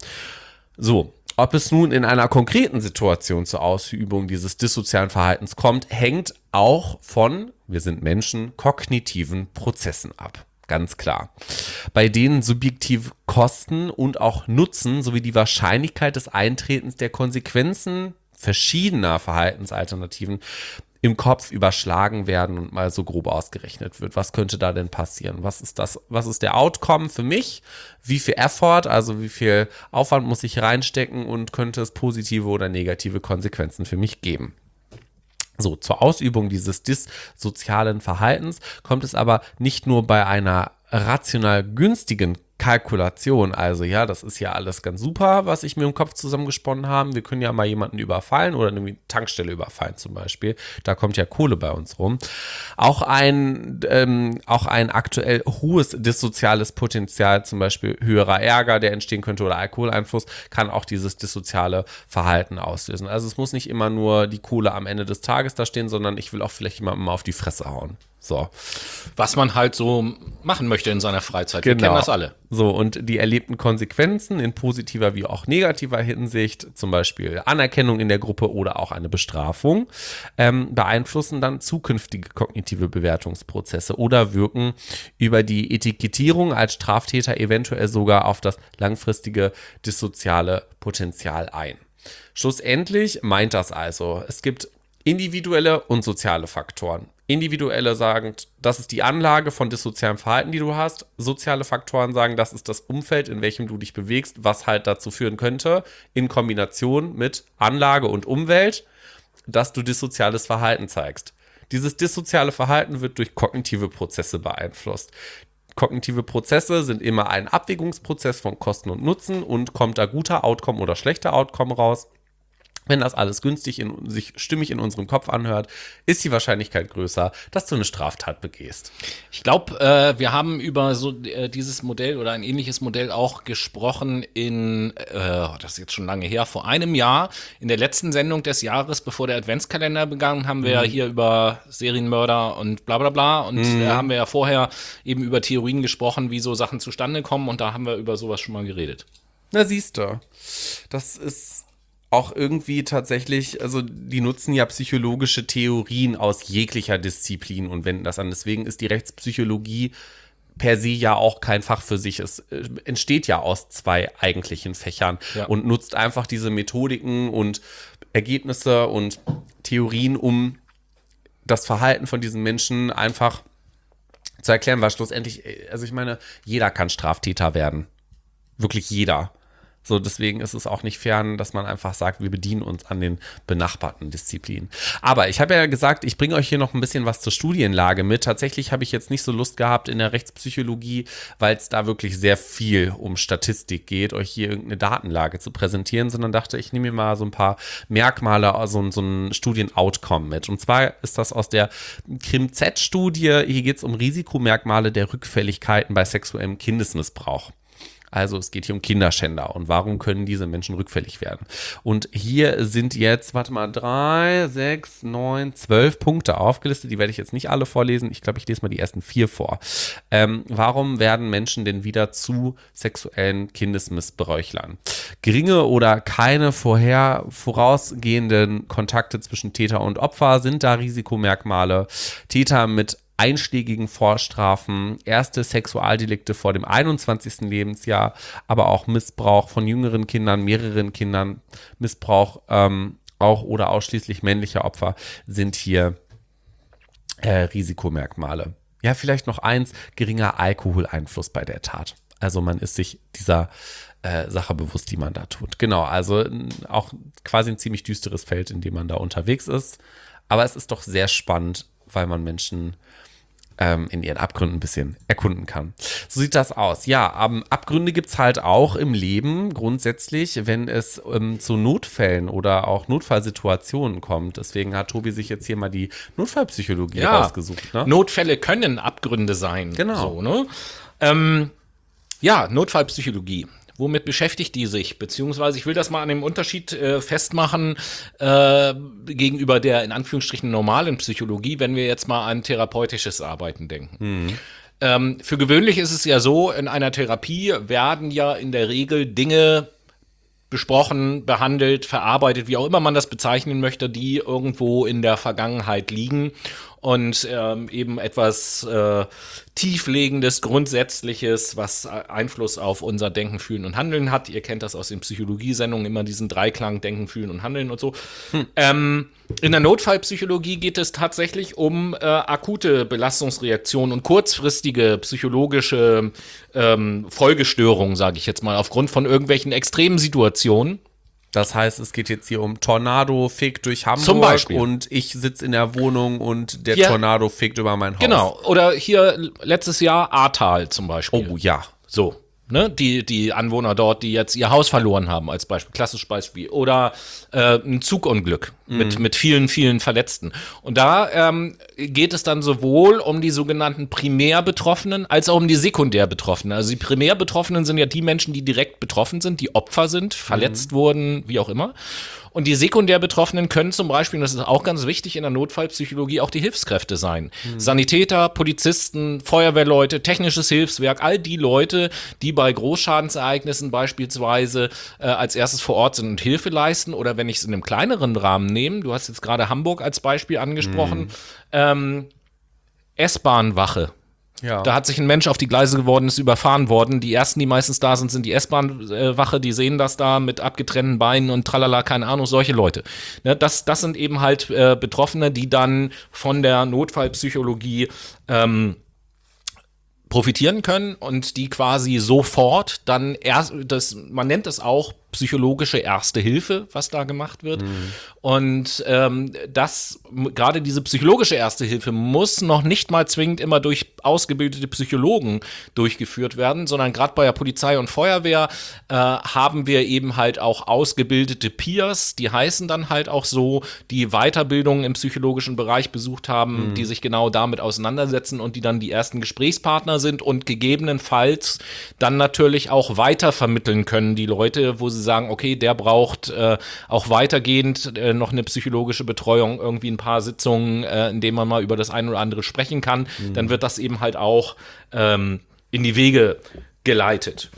So, ob es nun in einer konkreten Situation zur Ausübung dieses dissozialen Verhaltens kommt, hängt auch von, wir sind Menschen, kognitiven Prozessen ab. Ganz klar. Bei denen subjektive Kosten und auch Nutzen sowie die Wahrscheinlichkeit des Eintretens der Konsequenzen verschiedener Verhaltensalternativen im Kopf überschlagen werden und mal so grob ausgerechnet wird. Was könnte da denn passieren? Was ist das? Was ist der Outcome für mich? Wie viel Effort, also wie viel Aufwand muss ich reinstecken und könnte es positive oder negative Konsequenzen für mich geben? So, zur Ausübung dieses dissozialen Verhaltens kommt es aber nicht nur bei einer rational günstigen Kalkulation, also ja, das ist ja alles ganz super, was ich mir im Kopf zusammengesponnen habe. Wir können ja mal jemanden überfallen oder eine Tankstelle überfallen zum Beispiel. Da kommt ja Kohle bei uns rum. Auch ein, ähm, auch ein aktuell hohes dissoziales Potenzial, zum Beispiel höherer Ärger, der entstehen könnte, oder Alkoholeinfluss, kann auch dieses dissoziale Verhalten auslösen. Also es muss nicht immer nur die Kohle am Ende des Tages da stehen, sondern ich will auch vielleicht jemandem mal auf die Fresse hauen. So. Was man halt so machen möchte in seiner Freizeit. Wir kennen das alle. So, und die erlebten Konsequenzen in positiver wie auch negativer Hinsicht, zum Beispiel Anerkennung in der Gruppe oder auch eine Bestrafung, ähm, beeinflussen dann zukünftige kognitive Bewertungsprozesse oder wirken über die Etikettierung als Straftäter eventuell sogar auf das langfristige dissoziale Potenzial ein. Schlussendlich meint das also, es gibt Individuelle und soziale Faktoren. Individuelle sagen, das ist die Anlage von dissozialem Verhalten, die du hast. Soziale Faktoren sagen, das ist das Umfeld, in welchem du dich bewegst, was halt dazu führen könnte, in Kombination mit Anlage und Umwelt, dass du dissoziales Verhalten zeigst. Dieses dissoziale Verhalten wird durch kognitive Prozesse beeinflusst. Kognitive Prozesse sind immer ein Abwägungsprozess von Kosten und Nutzen und kommt da guter Outcome oder schlechter Outcome raus. Wenn das alles günstig in, sich stimmig in unserem Kopf anhört, ist die Wahrscheinlichkeit größer, dass du eine Straftat begehst. Ich glaube, äh, wir haben über so äh, dieses Modell oder ein ähnliches Modell auch gesprochen in, äh, das ist jetzt schon lange her, vor einem Jahr, in der letzten Sendung des Jahres, bevor der Adventskalender begann, haben wir mhm. ja hier über Serienmörder und bla bla bla und mhm. da haben wir ja vorher eben über Theorien gesprochen, wie so Sachen zustande kommen und da haben wir über sowas schon mal geredet. Na siehst du, das ist auch irgendwie tatsächlich, also die nutzen ja psychologische Theorien aus jeglicher Disziplin und wenden das an. Deswegen ist die Rechtspsychologie per se ja auch kein Fach für sich. Es äh, entsteht ja aus zwei eigentlichen Fächern ja. und nutzt einfach diese Methodiken und Ergebnisse und Theorien, um das Verhalten von diesen Menschen einfach zu erklären, weil schlussendlich, also ich meine, jeder kann Straftäter werden. Wirklich jeder. So, deswegen ist es auch nicht fern, dass man einfach sagt, wir bedienen uns an den benachbarten Disziplinen. Aber ich habe ja gesagt, ich bringe euch hier noch ein bisschen was zur Studienlage mit. Tatsächlich habe ich jetzt nicht so Lust gehabt in der Rechtspsychologie, weil es da wirklich sehr viel um Statistik geht, euch hier irgendeine Datenlage zu präsentieren, sondern dachte, ich nehme mir mal so ein paar Merkmale, also so ein Studien-Outcome mit. Und zwar ist das aus der Krim-Z-Studie. Hier geht es um Risikomerkmale der Rückfälligkeiten bei sexuellem Kindesmissbrauch. Also es geht hier um Kinderschänder und warum können diese Menschen rückfällig werden. Und hier sind jetzt, warte mal, drei, sechs, neun, zwölf Punkte aufgelistet. Die werde ich jetzt nicht alle vorlesen. Ich glaube, ich lese mal die ersten vier vor. Ähm, warum werden Menschen denn wieder zu sexuellen Kindesmissbräuchlern? Geringe oder keine vorher vorausgehenden Kontakte zwischen Täter und Opfer sind da Risikomerkmale. Täter mit einschlägigen Vorstrafen, erste Sexualdelikte vor dem einundzwanzigsten Lebensjahr, aber auch Missbrauch von jüngeren Kindern, mehreren Kindern, Missbrauch ähm, auch oder ausschließlich männlicher Opfer sind hier äh, Risikomerkmale. Ja, vielleicht noch eins, geringer Alkoholeinfluss bei der Tat. Also man ist sich dieser äh, Sache bewusst, die man da tut. Genau, also auch quasi ein ziemlich düsteres Feld, in dem man da unterwegs ist. Aber es ist doch sehr spannend, weil man Menschen in ihren Abgründen ein bisschen erkunden kann. So sieht das aus. Ja, ähm, Abgründe gibt es halt auch im Leben grundsätzlich, wenn es ähm, zu Notfällen oder auch Notfallsituationen kommt. Deswegen hat Tobi sich jetzt hier mal die Notfallpsychologie ja, rausgesucht. Ne? Notfälle können Abgründe sein. Genau. So, ne? ähm, ja, Notfallpsychologie. Womit beschäftigt die sich? Beziehungsweise, ich will das mal an dem Unterschied äh, festmachen äh, gegenüber der in Anführungsstrichen normalen Psychologie, wenn wir jetzt mal an therapeutisches Arbeiten denken. Mhm. Ähm, für gewöhnlich ist es ja so, in einer Therapie werden ja in der Regel Dinge besprochen, behandelt, verarbeitet, wie auch immer man das bezeichnen möchte, die irgendwo in der Vergangenheit liegen und ähm, eben etwas äh, tieflegendes, grundsätzliches, was Einfluss auf unser Denken, Fühlen und Handeln hat. Ihr kennt das aus den Psychologiesendungen, immer diesen Dreiklang Denken, Fühlen und Handeln und so. Hm. Ähm, in der Notfallpsychologie geht es tatsächlich um äh, akute Belastungsreaktionen und kurzfristige psychologische ähm, Folgestörungen, sage ich jetzt mal, aufgrund von irgendwelchen extremen Situationen. Das heißt, es geht jetzt hier um Tornado fegt durch Hamburg Zum Beispiel. Und ich sitze in der Wohnung und der ja, Tornado fegt über mein Haus. Genau, oder hier letztes Jahr Ahrtal zum Beispiel. Oh ja. So, ne, die, die Anwohner dort, die jetzt ihr Haus verloren haben als Beispiel, klassisches Beispiel. Oder äh, ein Zugunglück mhm. mit, mit vielen, vielen Verletzten. Und da ähm, geht es dann sowohl um die sogenannten Primärbetroffenen als auch um die Sekundärbetroffenen. Also die Primärbetroffenen sind ja die Menschen, die direkt betroffen sind, die Opfer sind, verletzt mhm. wurden, wie auch immer. Und die Sekundärbetroffenen können zum Beispiel, und das ist auch ganz wichtig in der Notfallpsychologie, auch die Hilfskräfte sein. Mhm. Sanitäter, Polizisten, Feuerwehrleute, technisches Hilfswerk, all die Leute, die bei Großschadensereignissen beispielsweise äh, als erstes vor Ort sind und Hilfe leisten. Oder wenn ich es in einem kleineren Rahmen nehme, du hast jetzt gerade Hamburg als Beispiel angesprochen, mhm. ähm, S-Bahn-Wache Ja. Da hat sich ein Mensch auf die Gleise geworden, ist überfahren worden. Die ersten, die meistens da sind, sind die S-Bahn-Wache, die sehen das da mit abgetrennten Beinen und tralala, keine Ahnung, solche Leute. Ne, das, das sind eben halt äh, Betroffene, die dann von der Notfallpsychologie ähm, profitieren können und die quasi sofort dann erst, das, man nennt es auch psychologische Erste Hilfe, was da gemacht wird. Mhm. Und ähm, das, gerade diese psychologische Erste Hilfe muss noch nicht mal zwingend immer durch ausgebildete Psychologen durchgeführt werden, sondern gerade bei der Polizei und Feuerwehr äh, haben wir eben halt auch ausgebildete Peers, die heißen dann halt auch so, die Weiterbildungen im psychologischen Bereich besucht haben, mhm. die sich genau damit auseinandersetzen und die dann die ersten Gesprächspartner sind und gegebenenfalls dann natürlich auch weitervermitteln können, die Leute, wo sie sagen, okay, der braucht äh, auch weitergehend äh, noch eine psychologische Betreuung, irgendwie ein paar Sitzungen, äh, in denen man mal über das eine oder andere sprechen kann, mhm. dann wird das eben halt auch ähm, in die Wege geleitet.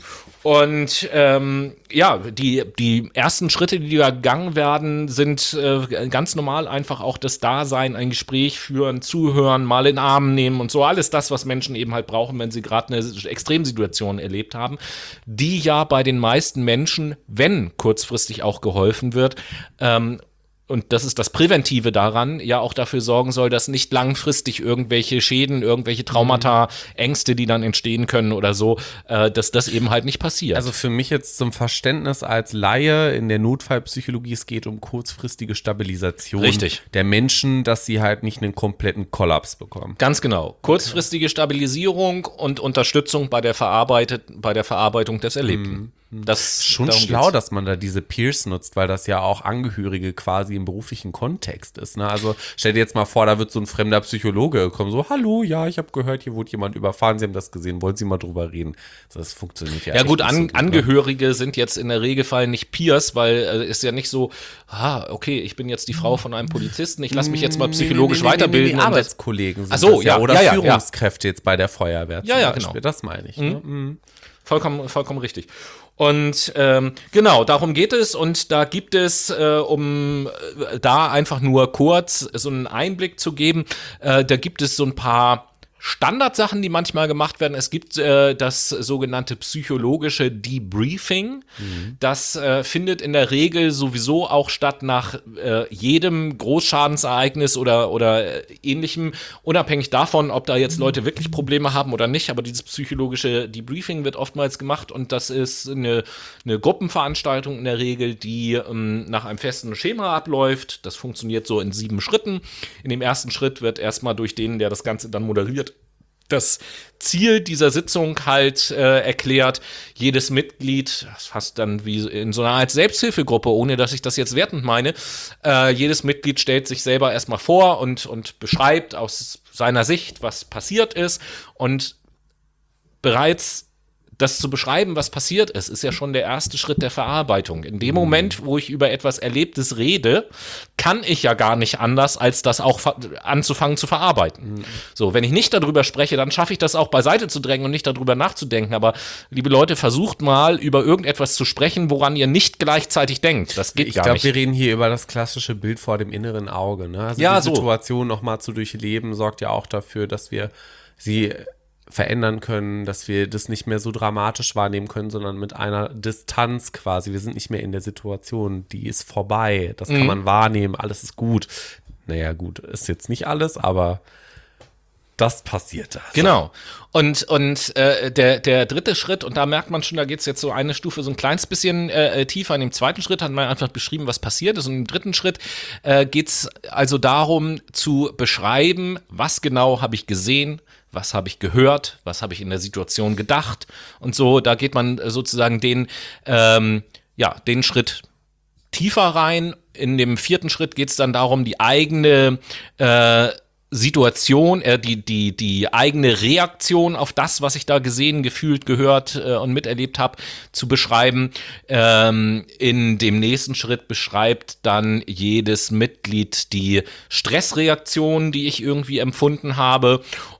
Und ähm, ja, die, die ersten Schritte, die da gegangen werden, sind äh, ganz normal einfach auch das Dasein, ein Gespräch führen, zuhören, mal in den Arm nehmen und so. Alles das, was Menschen eben halt brauchen, wenn sie gerade eine Extremsituation erlebt haben, die ja bei den meisten Menschen, wenn kurzfristig auch geholfen wird, ähm, und das ist das Präventive daran, ja auch dafür sorgen soll, dass nicht langfristig irgendwelche Schäden, irgendwelche Traumata, Ängste, die dann entstehen können oder so, äh, dass das eben halt nicht passiert. Also für mich jetzt zum Verständnis als Laie in der Notfallpsychologie, es geht um kurzfristige Stabilisation Richtig. der Menschen, dass sie halt nicht einen kompletten Kollaps bekommen. Ganz genau. Kurzfristige Stabilisierung und Unterstützung bei der, Verarbeitet, bei der Verarbeitung des Erlebten. Mhm. Das schon schlau, geht's. Dass man da diese Peers nutzt, weil das ja auch Angehörige quasi im beruflichen Kontext ist. Ne? Also stell dir jetzt mal vor, da wird so ein fremder Psychologe kommen, so, hallo, ja, ich habe gehört, hier wurde jemand überfahren, Sie haben das gesehen, wollen Sie mal drüber reden? Das funktioniert ja Ja gut, an, so gut, Angehörige ne? sind jetzt in der Regelfall nicht Peers, weil es äh, ist ja nicht so, ah, okay, ich bin jetzt die Frau von einem Polizisten, ich lasse mich jetzt mal psychologisch nee, nee, nee, weiterbilden. Nee, nee, nee, Arbeitskollegen sind Ach so, das ja, oder ja, ja, Führungskräfte ja. jetzt bei der Feuerwehr zum ja, ja, Beispiel. Genau. Das meine ich. Mhm. Ne? Mhm. Vollkommen, vollkommen richtig. Und ähm, genau, darum geht es und da gibt es, äh, um äh, da einfach nur kurz so einen Einblick zu geben, äh, da gibt es so ein paar Standardsachen, die manchmal gemacht werden. Es gibt äh, das sogenannte psychologische Debriefing. Mhm. Das äh, findet in der Regel sowieso auch statt nach äh, jedem Großschadensereignis oder, oder äh, ähnlichem, unabhängig davon, ob da jetzt Leute wirklich Probleme haben oder nicht. Aber dieses psychologische Debriefing wird oftmals gemacht und das ist eine, eine Gruppenveranstaltung in der Regel, die ähm, nach einem festen Schema abläuft. Das funktioniert so in sieben Schritten. In dem ersten Schritt wird erstmal durch den, der das Ganze dann moderiert, das Ziel dieser Sitzung halt äh, erklärt. Jedes Mitglied, das fast dann wie in so einer Art Selbsthilfegruppe, ohne dass ich das jetzt wertend meine, äh, jedes Mitglied stellt sich selber erstmal vor und, und beschreibt aus seiner Sicht, was passiert ist. Und bereits das zu beschreiben, was passiert ist, ist ja schon der erste Schritt der Verarbeitung. In dem Moment, wo ich über etwas Erlebtes rede, kann ich ja gar nicht anders, als das auch ver- anzufangen zu verarbeiten. Mhm. So, wenn ich nicht darüber spreche, dann schaffe ich das auch beiseite zu drängen und nicht darüber nachzudenken. Aber, liebe Leute, versucht mal, über irgendetwas zu sprechen, woran ihr nicht gleichzeitig denkt. Das geht ich gar glaub, nicht. Ich glaube, wir reden hier über das klassische Bild vor dem inneren Auge. Ne? Also ja, die so. Situation nochmal zu durchleben, sorgt ja auch dafür, dass wir sie verändern können, dass wir das nicht mehr so dramatisch wahrnehmen können, sondern mit einer Distanz quasi. Wir sind nicht mehr in der Situation, die ist vorbei. Das kann Mhm. man wahrnehmen, alles ist gut. Naja, gut, ist jetzt nicht alles, aber das passiert. Also. Genau. Und, und äh, der, der dritte Schritt, und da merkt man schon, da geht es jetzt so eine Stufe so ein kleines bisschen äh, tiefer. In dem zweiten Schritt hat man einfach beschrieben, was passiert ist. Und im dritten Schritt äh, geht es also darum, zu beschreiben, was genau habe ich gesehen, was habe ich gehört, was habe ich in der Situation gedacht und so. Da geht man sozusagen den, ähm, ja, den Schritt tiefer rein. In dem vierten Schritt geht es dann darum, die eigene äh, Situation, äh, die, die, die eigene Reaktion auf das, was ich da gesehen, gefühlt, gehört äh, und miterlebt habe, zu beschreiben. Ähm, in dem nächsten Schritt beschreibt dann jedes Mitglied die Stressreaktion, die ich irgendwie empfunden habe.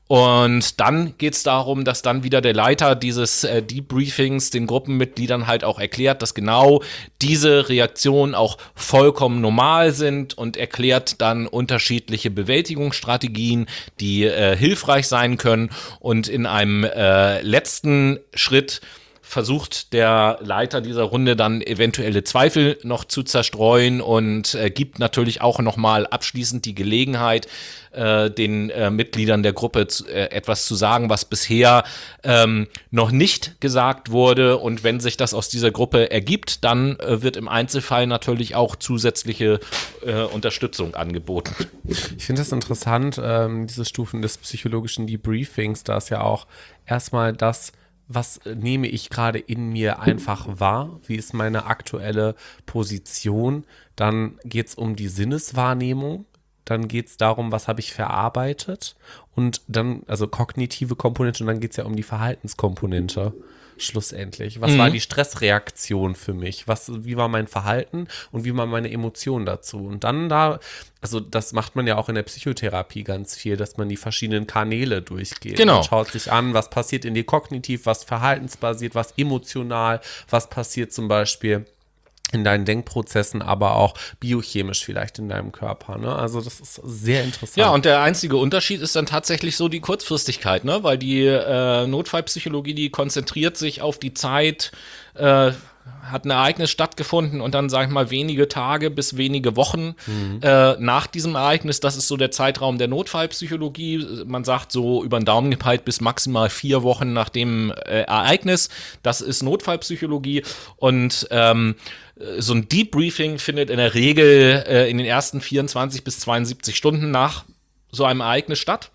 Und dann geht es darum, dass dann wieder der Leiter dieses äh, Debriefings den Gruppenmitgliedern halt auch erklärt, dass genau diese Reaktionen auch vollkommen normal sind und erklärt dann unterschiedliche Bewältigungsstrategien, die äh, hilfreich sein können. Und in einem äh, letzten Schritt versucht der Leiter dieser Runde dann eventuelle Zweifel noch zu zerstreuen und äh, gibt natürlich auch nochmal abschließend die Gelegenheit, äh, den äh, Mitgliedern der Gruppe zu, äh, etwas zu sagen, was bisher ähm, noch nicht gesagt wurde. Und wenn sich das aus dieser Gruppe ergibt, dann äh, wird im Einzelfall natürlich auch zusätzliche äh, Unterstützung angeboten. Ich finde das interessant, ähm, diese Stufen des psychologischen Debriefings, da ist ja auch erstmal das, was nehme ich gerade in mir einfach wahr? Wie ist meine aktuelle Position? Dann geht es um die Sinneswahrnehmung. Dann geht es darum, was habe ich verarbeitet? Und dann, also kognitive Komponente, und dann geht es ja um die Verhaltenskomponente. Schlussendlich. Was mhm. war die Stressreaktion für mich? Was, wie war mein Verhalten und wie waren meine Emotionen dazu? Und dann da, also das macht man ja auch in der Psychotherapie ganz viel, dass man die verschiedenen Kanäle durchgeht. Genau. Man schaut sich an, was passiert in dir kognitiv, was verhaltensbasiert, was emotional, was passiert zum Beispiel in deinen Denkprozessen, aber auch biochemisch vielleicht in deinem Körper. Ne? Also das ist sehr interessant. Ja, und der einzige Unterschied ist dann tatsächlich so die Kurzfristigkeit, ne? Weil die äh, Notfallpsychologie, die konzentriert sich auf die Zeit, äh, hat ein Ereignis stattgefunden und dann, sag ich mal, wenige Tage bis wenige Wochen mhm. äh, nach diesem Ereignis, das ist so der Zeitraum der Notfallpsychologie. Man sagt so über den Daumen gepeilt bis maximal vier Wochen nach dem äh, Ereignis. Das ist Notfallpsychologie und ähm, so ein Debriefing findet in der Regel äh, in den ersten vierundzwanzig bis zweiundsiebzig Stunden nach so einem Ereignis statt.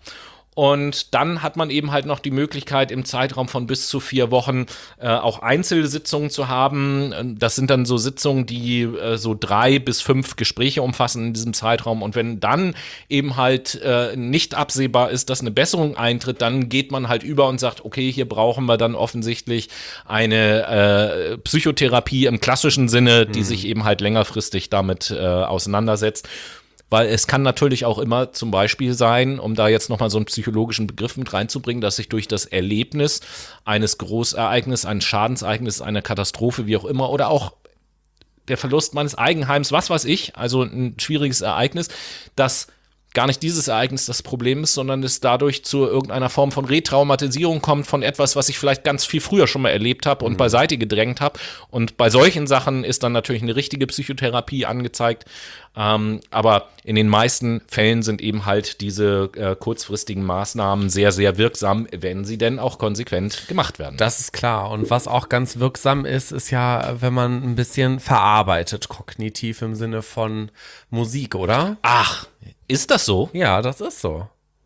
Und dann hat man eben halt noch die Möglichkeit, im Zeitraum von bis zu vier Wochen äh, auch Einzelsitzungen zu haben. Das sind dann so Sitzungen, die äh, so drei bis fünf Gespräche umfassen in diesem Zeitraum. Und wenn dann eben halt äh, nicht absehbar ist, dass eine Besserung eintritt, dann geht man halt über und sagt, okay, hier brauchen wir dann offensichtlich eine äh, Psychotherapie im klassischen Sinne, die mhm. sich eben halt längerfristig damit äh, auseinandersetzt. Weil es kann natürlich auch immer zum Beispiel sein, um da jetzt nochmal so einen psychologischen Begriff mit reinzubringen, dass ich durch das Erlebnis eines Großereignisses, eines Schadensereignisses, einer Katastrophe, wie auch immer, oder auch der Verlust meines Eigenheims, was weiß ich, also ein schwieriges Ereignis, dass gar nicht dieses Ereignis das Problem ist, sondern es dadurch zu irgendeiner Form von Retraumatisierung kommt von etwas, was ich vielleicht ganz viel früher schon mal erlebt habe und mhm. beiseite gedrängt habe. Und bei solchen Sachen ist dann natürlich eine richtige Psychotherapie angezeigt. Ähm, aber in den meisten Fällen sind eben halt diese äh, kurzfristigen Maßnahmen sehr, sehr wirksam, wenn sie denn auch konsequent gemacht werden. Das ist klar. Und was auch ganz wirksam ist, ist ja, wenn man ein bisschen verarbeitet, kognitiv im Sinne von Musik, oder? Ach, ist das so? Ja, das ist so.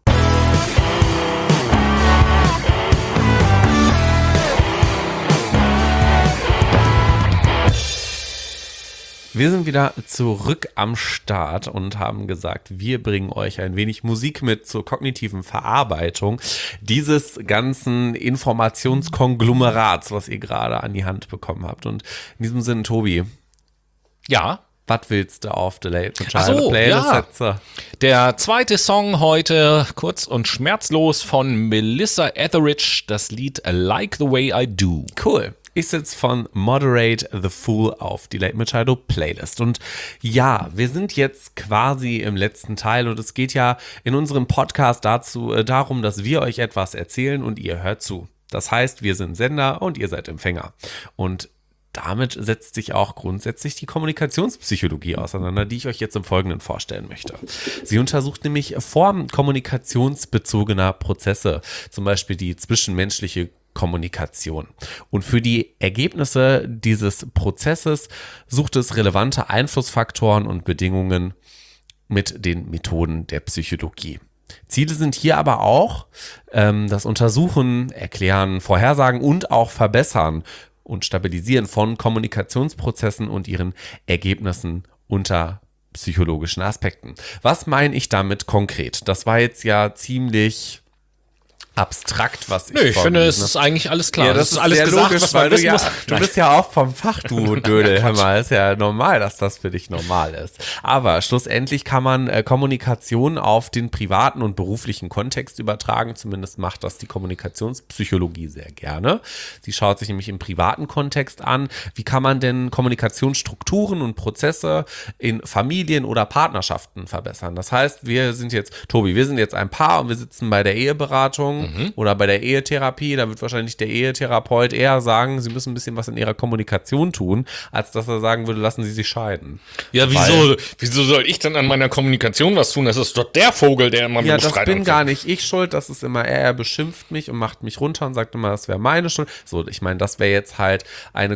Wir sind wieder zurück am Start und haben gesagt, wir bringen euch ein wenig Musik mit zur kognitiven Verarbeitung dieses ganzen Informationskonglomerats, was ihr gerade an die Hand bekommen habt. Und in diesem Sinne, Tobi. Ja. Was willst du auf der Late Ach so, Playlist ja. setzen? Der zweite Song heute, kurz und schmerzlos, von Melissa Etheridge, das Lied Like the Way I Do. Cool. Ist jetzt von Moderate the Fool auf die Late Machado Playlist. Und ja, wir sind jetzt quasi im letzten Teil und es geht ja in unserem Podcast dazu, äh, darum, dass wir euch etwas erzählen und ihr hört zu. Das heißt, wir sind Sender und ihr seid Empfänger. Und damit setzt sich auch grundsätzlich die Kommunikationspsychologie auseinander, die ich euch jetzt im Folgenden vorstellen möchte. Sie untersucht nämlich Formen kommunikationsbezogener Prozesse, zum Beispiel die zwischenmenschliche Kommunikation. Und für die Ergebnisse dieses Prozesses sucht es relevante Einflussfaktoren und Bedingungen mit den Methoden der Psychologie. Ziele sind hier aber auch ähm, das Untersuchen, Erklären, Vorhersagen und auch Verbessern und Stabilisieren von Kommunikationsprozessen und ihren Ergebnissen unter psychologischen Aspekten. Was meine ich damit konkret? Das war jetzt ja ziemlich abstrakt, was ich Nö, ich finde, es vorgelesen ist eigentlich alles klar. Ja, das, ist ist alles sehr gesagt, logisch, was man weil du wissen ja, muss. du Nein. bist ja auch vom Fach, du Dödel. Hör mal, ist ja normal, dass das für dich normal ist. Aber schlussendlich kann man äh, Kommunikation auf den privaten und beruflichen Kontext übertragen. Zumindest macht das die Kommunikationspsychologie sehr gerne. Sie schaut sich nämlich im privaten Kontext an, wie kann man denn Kommunikationsstrukturen und Prozesse in Familien oder Partnerschaften verbessern. Das heißt, wir sind jetzt, Tobi, wir sind jetzt ein Paar und wir sitzen bei der Eheberatung mhm. oder bei der Ehetherapie. Da wird wahrscheinlich der Ehetherapeut eher sagen, sie müssen ein bisschen was in ihrer Kommunikation tun, als dass er sagen würde, lassen sie sich scheiden. Ja, wieso, wieso soll ich denn an meiner Kommunikation was tun? Das ist doch der Vogel, der immer Ja, das Streit bin anfängt. gar nicht ich schuld. Das ist immer er, er beschimpft mich und macht mich runter und sagt immer, das wäre meine Schuld. So, ich meine, das wäre jetzt halt eine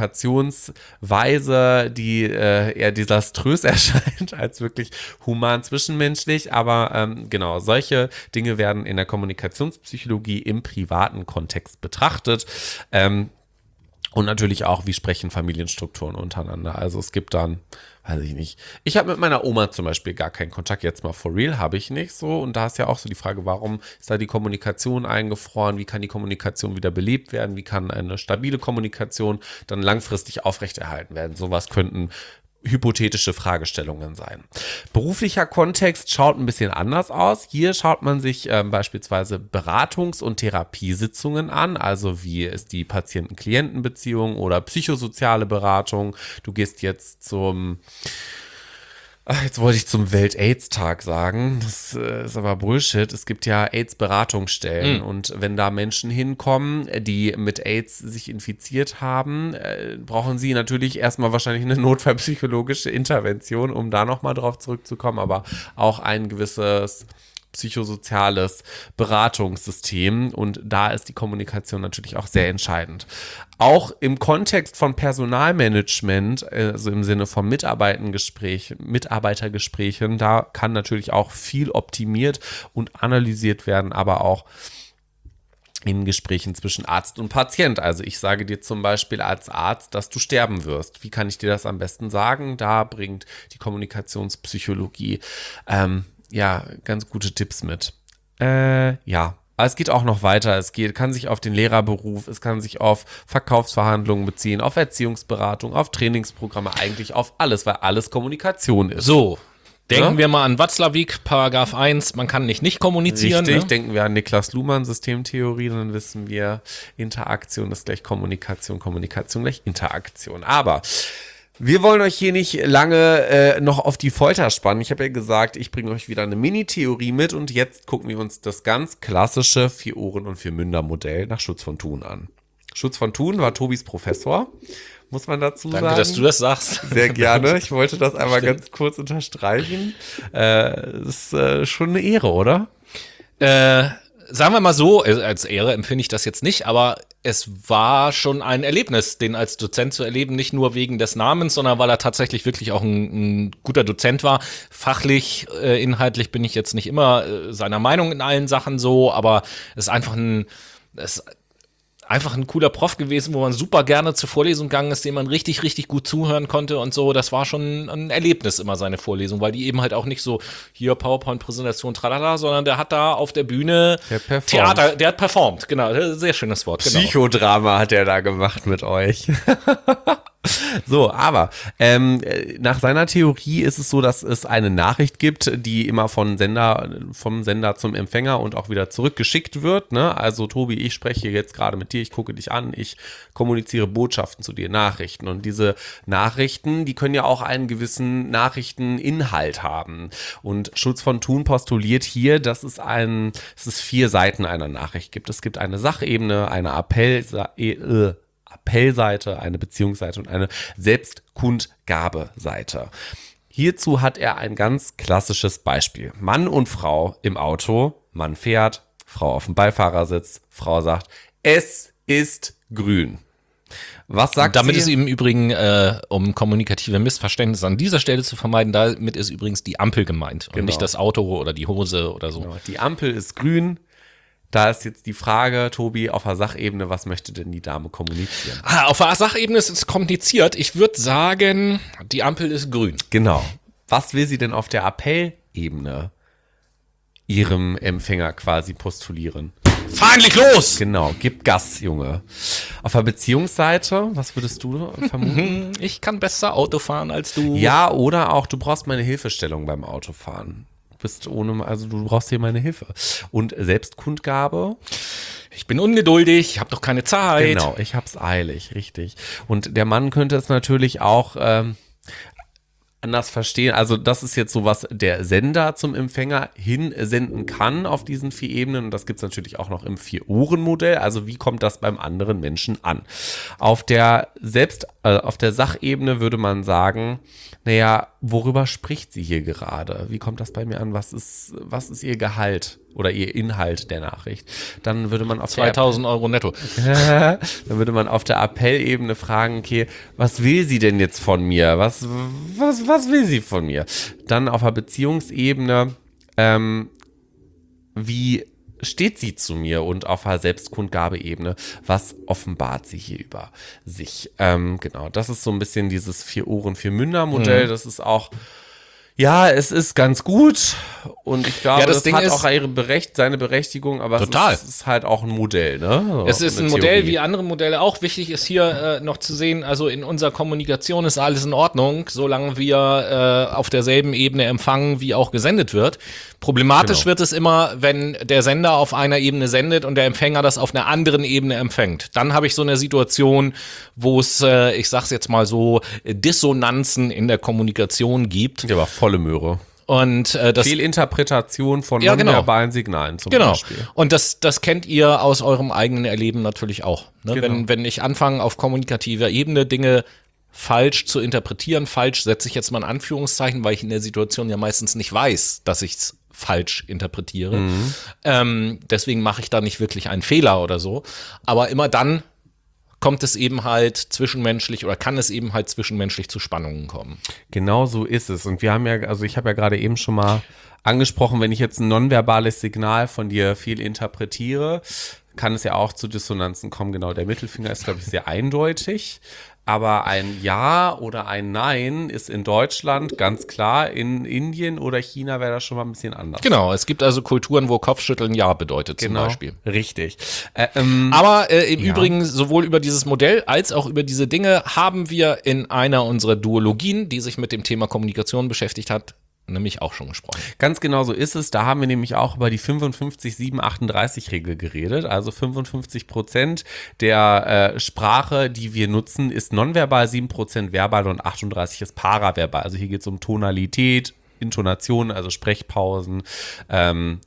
Kommunikationsweise, die äh, eher desaströs erscheint, als wirklich human zwischenmenschlich. Aber ähm, genau, solche Dinge werden in der Kommunikationspsychologie im privaten Kontext betrachtet. Ähm, und natürlich auch, wie sprechen Familienstrukturen untereinander. Also es gibt dann, weiß ich nicht, ich habe mit meiner Oma zum Beispiel gar keinen Kontakt, jetzt mal for real, habe ich nicht so. Und da ist ja auch so die Frage, warum ist da die Kommunikation eingefroren? Wie kann die Kommunikation wieder belebt werden? Wie kann eine stabile Kommunikation dann langfristig aufrechterhalten werden? Sowas könnten hypothetische Fragestellungen sein. Beruflicher Kontext schaut ein bisschen anders aus. Hier schaut man sich ähm, beispielsweise Beratungs- und Therapiesitzungen an, also wie ist die Patienten-Klienten-Beziehung oder psychosoziale Beratung. Du gehst jetzt zum Ach, jetzt wollte ich zum Welt-Aids-Tag sagen. Das äh, ist aber Bullshit. Es gibt ja AIDS-Beratungsstellen. Mhm. Und wenn da Menschen hinkommen, die mit AIDS sich infiziert haben, äh, brauchen sie natürlich erstmal wahrscheinlich eine notfallpsychologische Intervention, um da nochmal drauf zurückzukommen, aber auch ein gewisses psychosoziales Beratungssystem, und da ist die Kommunikation natürlich auch sehr entscheidend. Auch im Kontext von Personalmanagement, also im Sinne von Mitarbeitergespräch, Mitarbeitergesprächen, da kann natürlich auch viel optimiert und analysiert werden, aber auch in Gesprächen zwischen Arzt und Patient. Also ich sage dir zum Beispiel als Arzt, dass du sterben wirst. Wie kann ich dir das am besten sagen? Da bringt die Kommunikationspsychologie ähm, ja, ganz gute Tipps mit. Äh, ja, aber es geht auch noch weiter. Es geht, kann sich auf den Lehrerberuf, es kann sich auf Verkaufsverhandlungen beziehen, auf Erziehungsberatung, auf Trainingsprogramme, eigentlich auf alles, weil alles Kommunikation ist. So, denken ja? wir mal an Watzlawick, Paragraph eins, man kann nicht nicht kommunizieren. Richtig, ne? Denken wir an Niklas Luhmann, Systemtheorie, dann wissen wir, Interaktion ist gleich Kommunikation, Kommunikation gleich Interaktion. Aber wir wollen euch hier nicht lange äh, noch auf die Folter spannen. Ich habe ja gesagt, ich bringe euch wieder eine Mini-Theorie mit, und jetzt gucken wir uns das ganz klassische Vier-Ohren- und Vier-Münder-Modell nach Schutz von Thun an. Schutz von Thun war Tobis Professor, muss man dazu Danke, sagen. dass du das sagst. Sehr gerne. Ich wollte das einmal ganz kurz unterstreichen. Äh, ist äh, schon eine Ehre, oder? Äh, sagen wir mal so, als Ehre empfinde ich das jetzt nicht, aber es war schon ein Erlebnis, den als Dozent zu erleben, nicht nur wegen des Namens, sondern weil er tatsächlich wirklich auch ein, ein guter Dozent war. Fachlich, äh, inhaltlich bin ich jetzt nicht immer äh, seiner Meinung in allen Sachen so, aber es ist einfach ein, es einfach ein cooler Prof gewesen, wo man super gerne zur Vorlesung gegangen ist, dem man richtig, richtig gut zuhören konnte und so. Das war schon ein Erlebnis immer, seine Vorlesung, weil die eben halt auch nicht so hier PowerPoint-Präsentation, tralala, sondern der hat da auf der Bühne der Theater, der hat performt, genau, sehr schönes Wort. Genau. Psychodrama hat er da gemacht mit euch. So, aber ähm, nach seiner Theorie ist es so, dass es eine Nachricht gibt, die immer von Sender, vom Sender zum Empfänger und auch wieder zurückgeschickt wird. Ne? Also Tobi, ich spreche jetzt gerade mit dir, ich gucke dich an, ich kommuniziere Botschaften zu dir, Nachrichten. Und diese Nachrichten, die können ja auch einen gewissen Nachrichteninhalt haben. Und Schutz von Thun postuliert hier, dass es, ein, dass es vier Seiten einer Nachricht gibt. Es gibt eine Sachebene, eine Appell, äh, Appellseite, eine Beziehungsseite und eine Selbstkundgabeseite. Hierzu hat er ein ganz klassisches Beispiel. Mann und Frau im Auto, Mann fährt, Frau auf dem Beifahrersitz, Frau sagt, es ist grün. Was sagt damit sie? ist im Übrigen, äh, um kommunikative Missverständnisse an dieser Stelle zu vermeiden, damit ist übrigens die Ampel gemeint Genau. und nicht das Auto oder die Hose oder so. Genau. Die Ampel ist grün. Da ist jetzt die Frage, Tobi, auf der Sachebene, was möchte denn die Dame kommunizieren? Ah, auf der Sachebene ist es kompliziert. Ich würde sagen, die Ampel ist grün. Genau. Was will sie denn auf der Appellebene ihrem Empfänger quasi postulieren? Fahr endlich los! Genau, gib Gas, Junge. Auf der Beziehungsseite, was würdest du vermuten? Ich kann besser Auto fahren als du. Ja, oder auch, du brauchst meine Hilfestellung beim Autofahren. Du bist ohne, also du brauchst hier meine Hilfe. Und Selbstkundgabe? Ich bin ungeduldig, ich habe doch keine Zeit. Genau, ich hab's eilig, richtig. Und der Mann könnte es natürlich auch ähm, anders verstehen. Also das ist jetzt so, was der Sender zum Empfänger hinsenden kann auf diesen vier Ebenen. Und das gibt's natürlich auch noch im Vier-Ohren-Modell. Also wie kommt das beim anderen Menschen an? Auf der Selbst, äh, auf der Sachebene würde man sagen, naja, worüber spricht sie hier gerade? Wie kommt das bei mir an? Was ist, was ist ihr Gehalt oder ihr Inhalt der Nachricht? Dann würde man auf zweitausend Euro netto. Dann würde man auf der Appellebene fragen, okay, was will sie denn jetzt von mir? Was, was, was will sie von mir? Dann auf der Beziehungsebene, ähm, wie steht sie zu mir? Und auf der Selbstkundgabeebene, was offenbart sie hier über sich? Ähm, genau, das ist so ein bisschen dieses Vier-Ohren-Vier-Münder-Modell. Mhm. Das ist auch, ja, es ist ganz gut und ich glaube, ja, das, das Ding hat ist, auch ihre Berecht, seine Berechtigung, aber total. Es, ist, es ist halt auch ein Modell, ne? So, es ist ein Theorie. Modell wie andere Modelle auch. Wichtig ist hier äh, noch zu sehen, also in unserer Kommunikation ist alles in Ordnung, solange wir äh, auf derselben Ebene empfangen, wie auch gesendet wird. Problematisch Genau. wird es immer, wenn der Sender auf einer Ebene sendet und der Empfänger das auf einer anderen Ebene empfängt. Dann habe ich so eine Situation, wo es, äh, ich sag's jetzt mal so, Dissonanzen in der Kommunikation gibt. Ja, aber volle Möhre. Und äh, das Fehlinterpretation von ja, genau. nonverbalen Signalen zum genau. Beispiel. Und das, das kennt ihr aus eurem eigenen Erleben natürlich auch. Ne? Genau. Wenn, wenn ich anfange, auf kommunikativer Ebene Dinge falsch zu interpretieren, falsch setze ich jetzt mal ein Anführungszeichen, weil ich in der Situation ja meistens nicht weiß, dass ich es falsch interpretiere. Mhm. Ähm, deswegen mache ich da nicht wirklich einen Fehler oder so. Aber immer dann kommt es eben halt zwischenmenschlich oder kann es eben halt zwischenmenschlich zu Spannungen kommen. Genau so ist es. Und wir haben ja, also ich habe ja gerade eben schon mal angesprochen, wenn ich jetzt ein nonverbales Signal von dir viel interpretiere, kann es ja auch zu Dissonanzen kommen. Genau, der Mittelfinger ist, glaube ich, sehr eindeutig. Aber ein Ja oder ein Nein ist in Deutschland ganz klar. In Indien oder China wäre das schon mal ein bisschen anders. Genau, es gibt also Kulturen, wo Kopfschütteln Ja bedeutet zum Genau, Beispiel. Richtig. Äh, ähm, Aber äh, im ja. Übrigen, sowohl über dieses Modell als auch über diese Dinge haben wir in einer unserer Duologien, die sich mit dem Thema Kommunikation beschäftigt hat, nämlich auch schon gesprochen. Ganz genau so ist es. Da haben wir nämlich auch über die fünfundfünfzig sieben achtunddreißig Regel geredet. Also fünfundfünfzig Prozent der äh, Sprache, die wir nutzen, ist nonverbal, sieben Prozent verbal und achtunddreißig ist paraverbal. Also hier geht es um Tonalität, Intonation, also Sprechpausen, ähm,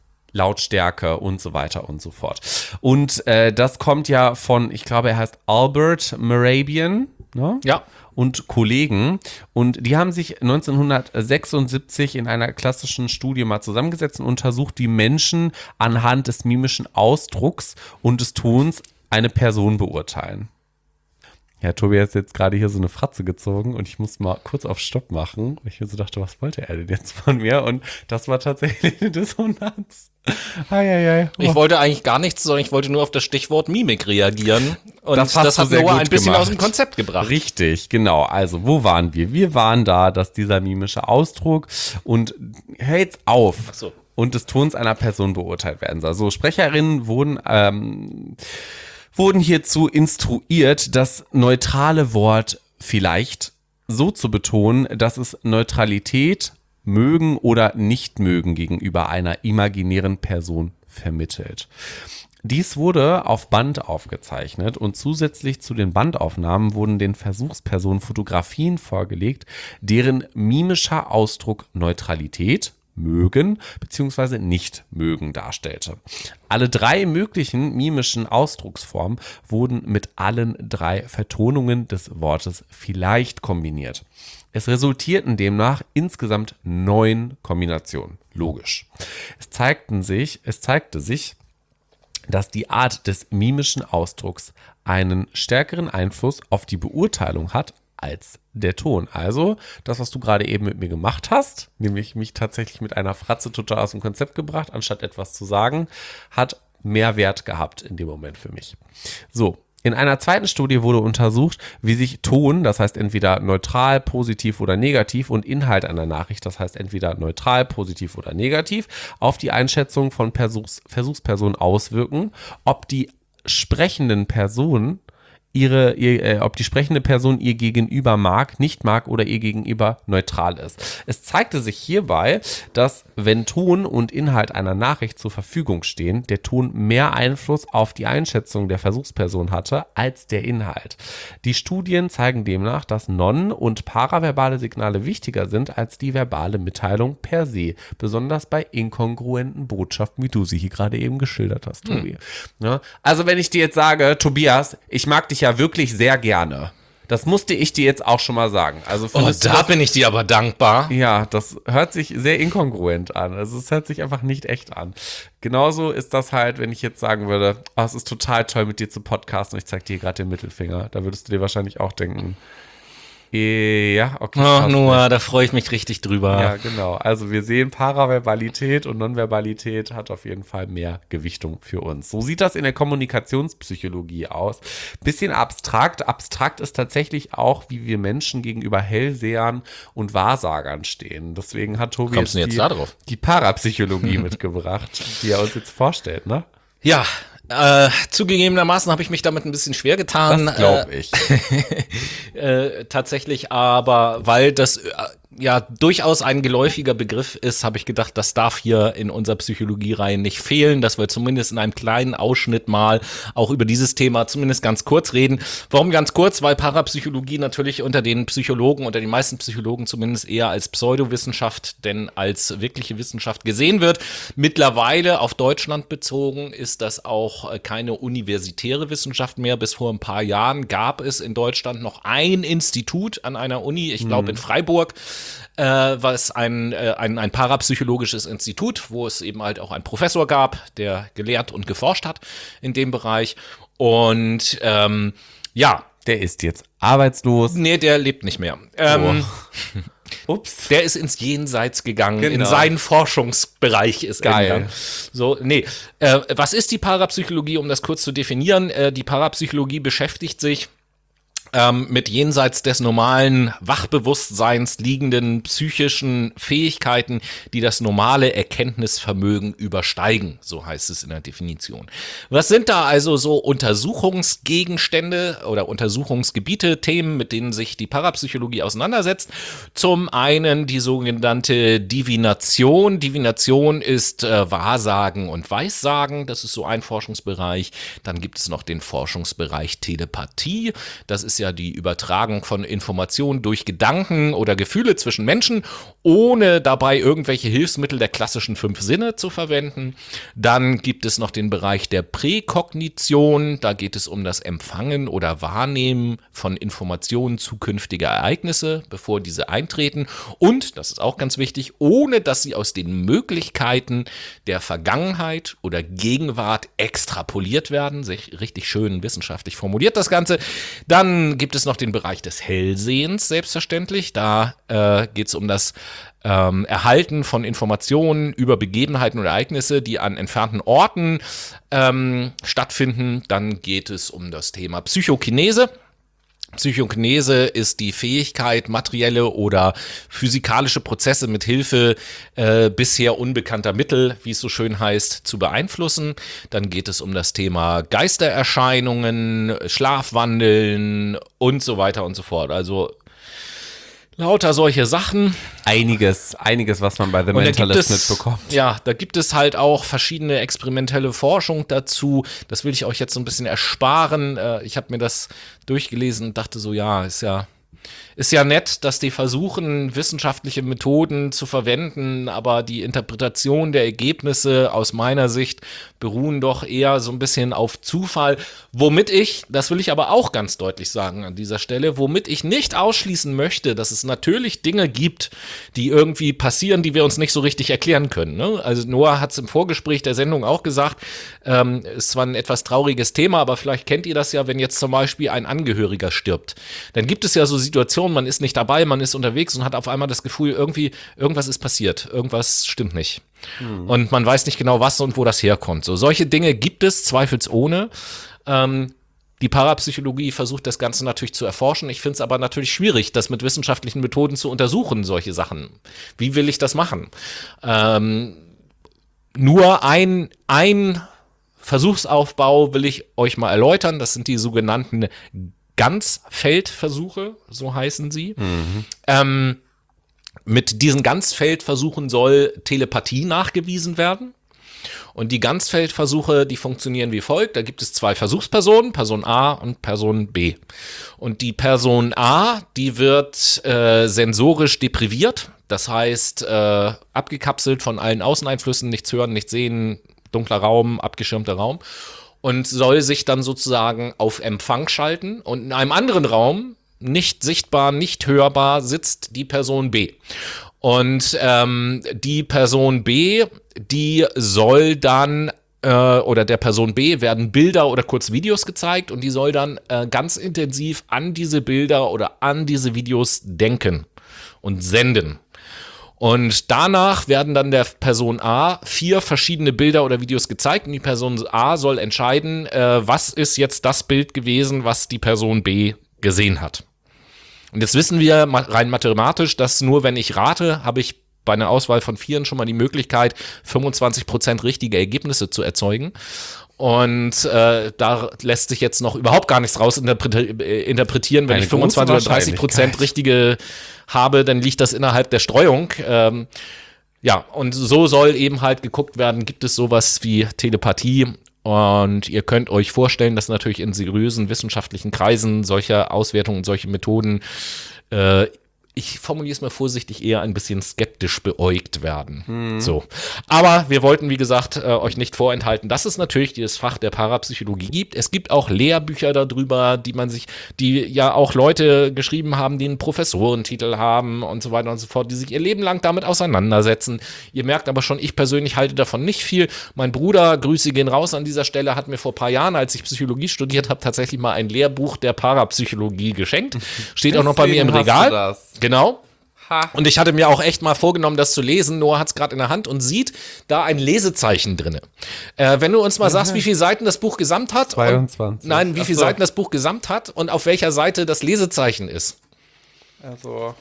Lautstärke und so weiter und so fort. Und äh, das kommt ja von, ich glaube, er heißt Albert Mehrabian, ne? Ja. Und Kollegen. Und die haben sich neunzehnhundertsechsundsiebzig in einer klassischen Studie mal zusammengesetzt und untersucht, wie Menschen anhand des mimischen Ausdrucks und des Tons eine Person beurteilen. Ja, Tobi hat jetzt gerade hier so eine Fratze gezogen und ich musste mal kurz auf Stopp machen, weil ich mir so dachte, was wollte er denn jetzt von mir? Und das war tatsächlich eine Dissonanz. Ei, ei, ei. Oh. Ich wollte eigentlich gar nichts, sondern ich wollte nur auf das Stichwort Mimik reagieren. Und das, das hat Noah ein bisschen gemacht. aus dem Konzept gebracht. Richtig, genau. Also, wo waren wir? Wir waren da, dass dieser mimische Ausdruck und hör jetzt auf. Ach so. Und des Tons einer Person beurteilt werden soll. Also, Sprecherinnen wurden ähm, wurden hierzu instruiert, das neutrale Wort vielleicht so zu betonen, dass es Neutralität, mögen oder nicht mögen gegenüber einer imaginären Person vermittelt. Dies wurde auf Band aufgezeichnet und zusätzlich zu den Bandaufnahmen wurden den Versuchspersonen Fotografien vorgelegt, deren mimischer Ausdruck Neutralität, mögen bzw. nicht mögen darstellte. Alle drei möglichen mimischen Ausdrucksformen wurden mit allen drei Vertonungen des Wortes vielleicht kombiniert. Es resultierten demnach insgesamt neun Kombinationen. Logisch. Es zeigten sich, es zeigte sich, dass die Art des mimischen Ausdrucks einen stärkeren Einfluss auf die Beurteilung hat als der Ton. Also, das, was du gerade eben mit mir gemacht hast, nämlich mich tatsächlich mit einer Fratze total aus dem Konzept gebracht, anstatt etwas zu sagen, hat mehr Wert gehabt in dem Moment für mich. So, In einer zweiten Studie wurde untersucht, wie sich Ton, das heißt entweder neutral, positiv oder negativ, und Inhalt einer Nachricht, das heißt entweder neutral, positiv oder negativ, auf die Einschätzung von Versuchs- Versuchspersonen auswirken, ob die sprechenden Personen ihre, ihr, äh, ob die sprechende Person ihr Gegenüber mag, nicht mag oder ihr Gegenüber neutral ist. Es zeigte sich hierbei, dass wenn Ton und Inhalt einer Nachricht zur Verfügung stehen, der Ton mehr Einfluss auf die Einschätzung der Versuchsperson hatte als der Inhalt. Die Studien zeigen demnach, dass non- und paraverbale Signale wichtiger sind als die verbale Mitteilung per se, besonders bei inkongruenten Botschaften, wie du sie hier gerade eben geschildert hast, Tobi. Hm. Ja, also wenn ich dir jetzt sage, Tobias, ich mag dich ja wirklich sehr gerne. Das musste ich dir jetzt auch schon mal sagen. Also oh, da das, bin ich dir aber dankbar. Ja, das hört sich sehr inkongruent an. Also es hört sich einfach nicht echt an. Genauso ist das halt, wenn ich jetzt sagen würde, oh, es ist total toll, mit dir zu podcasten und ich zeig dir gerade den Mittelfinger. Da würdest du dir wahrscheinlich auch denken, ja, okay. Ach, Noah, da freue ich mich richtig drüber. Ja, genau. Also wir sehen, Paraverbalität und Nonverbalität hat auf jeden Fall mehr Gewichtung für uns. So sieht das in der Kommunikationspsychologie aus. Bisschen abstrakt. Abstrakt ist tatsächlich auch, wie wir Menschen gegenüber Hellsehern und Wahrsagern stehen. Deswegen hat Tobi Kommst jetzt du jetzt die, da drauf? die Parapsychologie mitgebracht, die er uns jetzt vorstellt, ne? Ja, Äh, zugegebenermaßen habe ich mich damit ein bisschen schwer getan. Das glaube ich. äh, tatsächlich, aber weil das äh, ja durchaus ein geläufiger Begriff ist, habe ich gedacht, das darf hier in unserer Psychologiereihe nicht fehlen, dass wir zumindest in einem kleinen Ausschnitt mal auch über dieses Thema zumindest ganz kurz reden. Warum ganz kurz? Weil Parapsychologie natürlich unter den Psychologen, unter den meisten Psychologen zumindest eher als Pseudowissenschaft denn als wirkliche Wissenschaft gesehen wird. Mittlerweile auf Deutschland bezogen ist das auch keine universitäre Wissenschaft mehr. Bis vor ein paar Jahren gab es in Deutschland noch ein Institut an einer Uni, ich glaube in Freiburg, äh, was ein, äh, ein, ein parapsychologisches Institut, wo es eben halt auch einen Professor gab, der gelehrt und geforscht hat in dem Bereich. Und ähm, ja. Der ist jetzt arbeitslos. Nee, der lebt nicht mehr. Ähm, oh. Ups. Der ist ins Jenseits gegangen, genau. in seinen Forschungsbereich ist er gegangen. So, nee. Äh, was ist die Parapsychologie, um das kurz zu definieren? Äh, die Parapsychologie beschäftigt sich ähm, mit jenseits des normalen Wachbewusstseins liegenden psychischen Fähigkeiten, die das normale Erkenntnisvermögen übersteigen, so heißt es in der Definition. Was sind da also so Untersuchungsgegenstände oder Untersuchungsgebiete, Themen, mit denen sich die Parapsychologie auseinandersetzt? Zum einen die sogenannte Divination. Divination ist äh, Wahrsagen und Weissagen, das ist so ein Forschungsbereich. Dann gibt es noch den Forschungsbereich Telepathie, das ist ja die Übertragung von Informationen durch Gedanken oder Gefühle zwischen Menschen, ohne dabei irgendwelche Hilfsmittel der klassischen fünf Sinne zu verwenden. Dann gibt es noch den Bereich der Präkognition, da geht es um das Empfangen oder Wahrnehmen von Informationen zukünftiger Ereignisse, bevor diese eintreten und, das ist auch ganz wichtig, ohne dass sie aus den Möglichkeiten der Vergangenheit oder Gegenwart extrapoliert werden, sich richtig schön wissenschaftlich formuliert das Ganze. Dann gibt es noch den Bereich des Hellsehens, selbstverständlich. Da äh, geht es um das ähm, Erhalten von Informationen über Begebenheiten oder Ereignisse, die an entfernten Orten ähm, stattfinden. Dann geht es um das Thema Psychokinese. Psychokinese ist die Fähigkeit, materielle oder physikalische Prozesse mit Hilfe äh, bisher unbekannter Mittel, wie es so schön heißt, zu beeinflussen. Dann geht es um das Thema Geistererscheinungen, Schlafwandeln und so weiter und so fort. Also lauter solche Sachen. Einiges, einiges, was man bei The Mentalist mitbekommt. Ja, da gibt es halt auch verschiedene experimentelle Forschung dazu. Das will ich euch jetzt so ein bisschen ersparen. Ich habe mir das durchgelesen und dachte so, ja, ist ja Ist ja nett, dass die versuchen, wissenschaftliche Methoden zu verwenden, aber die Interpretation der Ergebnisse aus meiner Sicht beruhen doch eher so ein bisschen auf Zufall, womit ich, das will ich aber auch ganz deutlich sagen an dieser Stelle, womit ich nicht ausschließen möchte, dass es natürlich Dinge gibt, die irgendwie passieren, die wir uns nicht so richtig erklären können. Ne? Also Noah hat es im Vorgespräch der Sendung auch gesagt, ähm, ist zwar ein etwas trauriges Thema, aber vielleicht kennt ihr das ja, wenn jetzt zum Beispiel ein Angehöriger stirbt. Dann gibt es ja so Situationen, man ist nicht dabei, man ist unterwegs und hat auf einmal das Gefühl, irgendwie, irgendwas ist passiert, irgendwas stimmt nicht. Hm. Und man weiß nicht genau, was und wo das herkommt. So, solche Dinge gibt es zweifelsohne. Ähm, Die Parapsychologie versucht das Ganze natürlich zu erforschen. Ich finde es aber natürlich schwierig, das mit wissenschaftlichen Methoden zu untersuchen, solche Sachen. Wie will ich das machen? Ähm, nur ein, ein Versuchsaufbau will ich euch mal erläutern. Das sind die sogenannten Ganzfeldversuche, so heißen sie. Mhm. Ähm, mit diesen Ganzfeldversuchen soll Telepathie nachgewiesen werden. Und die Ganzfeldversuche, die funktionieren wie folgt. Da gibt es zwei Versuchspersonen, Person A und Person B. Und die Person A, die wird äh, sensorisch depriviert. Das heißt, äh, abgekapselt von allen Außeneinflüssen, nichts hören, nichts sehen, dunkler Raum, abgeschirmter Raum. Und soll sich dann sozusagen auf Empfang schalten. Und in einem anderen Raum, nicht sichtbar, nicht hörbar, sitzt die Person B. Und ähm, die Person B, die soll dann, äh, oder der Person B werden Bilder oder kurz Videos gezeigt und die soll dann äh, ganz intensiv an diese Bilder oder an diese Videos denken und senden. Und danach werden dann der Person A vier verschiedene Bilder oder Videos gezeigt und die Person A soll entscheiden, äh, was ist jetzt das Bild gewesen, was die Person B gesehen hat. Und jetzt wissen wir rein mathematisch, dass nur wenn ich rate, habe ich bei einer Auswahl von Vieren schon mal die Möglichkeit, fünfundzwanzig Prozent richtige Ergebnisse zu erzeugen. Und äh, da lässt sich jetzt noch überhaupt gar nichts raus interpretieren. Wenn Eine ich fünfundzwanzig oder dreißig Prozent richtige habe, dann liegt das innerhalb der Streuung. Ähm, ja, und so soll eben halt geguckt werden, gibt es sowas wie Telepathie? Und ihr könnt euch vorstellen, dass natürlich in seriösen wissenschaftlichen Kreisen solche Auswertungen, solche Methoden, äh, ich formuliere es mal vorsichtig, eher ein bisschen skeptisch beäugt werden. Hm. So. Aber wir wollten, wie gesagt, äh, euch nicht vorenthalten, dass es natürlich dieses Fach der Parapsychologie gibt. Es gibt auch Lehrbücher darüber, die man sich, die ja auch Leute geschrieben haben, die einen Professorentitel haben und so weiter und so fort, die sich ihr Leben lang damit auseinandersetzen. Ihr merkt aber schon, ich persönlich halte davon nicht viel. Mein Bruder, Grüße gehen raus an dieser Stelle, hat mir vor ein paar Jahren, als ich Psychologie studiert habe, tatsächlich mal ein Lehrbuch der Parapsychologie geschenkt. Steht auch noch bei mir im Regal. Genau. Ha. Und ich hatte mir auch echt mal vorgenommen, das zu lesen. Noah hat es gerade in der Hand und sieht da ein Lesezeichen drin. Äh, wenn du uns mal sagst, wie viele Seiten das Buch gesamt hat. zweiundzwanzig. Und, nein, wie viele so. Seiten das Buch gesamt hat und auf welcher Seite das Lesezeichen ist. Also,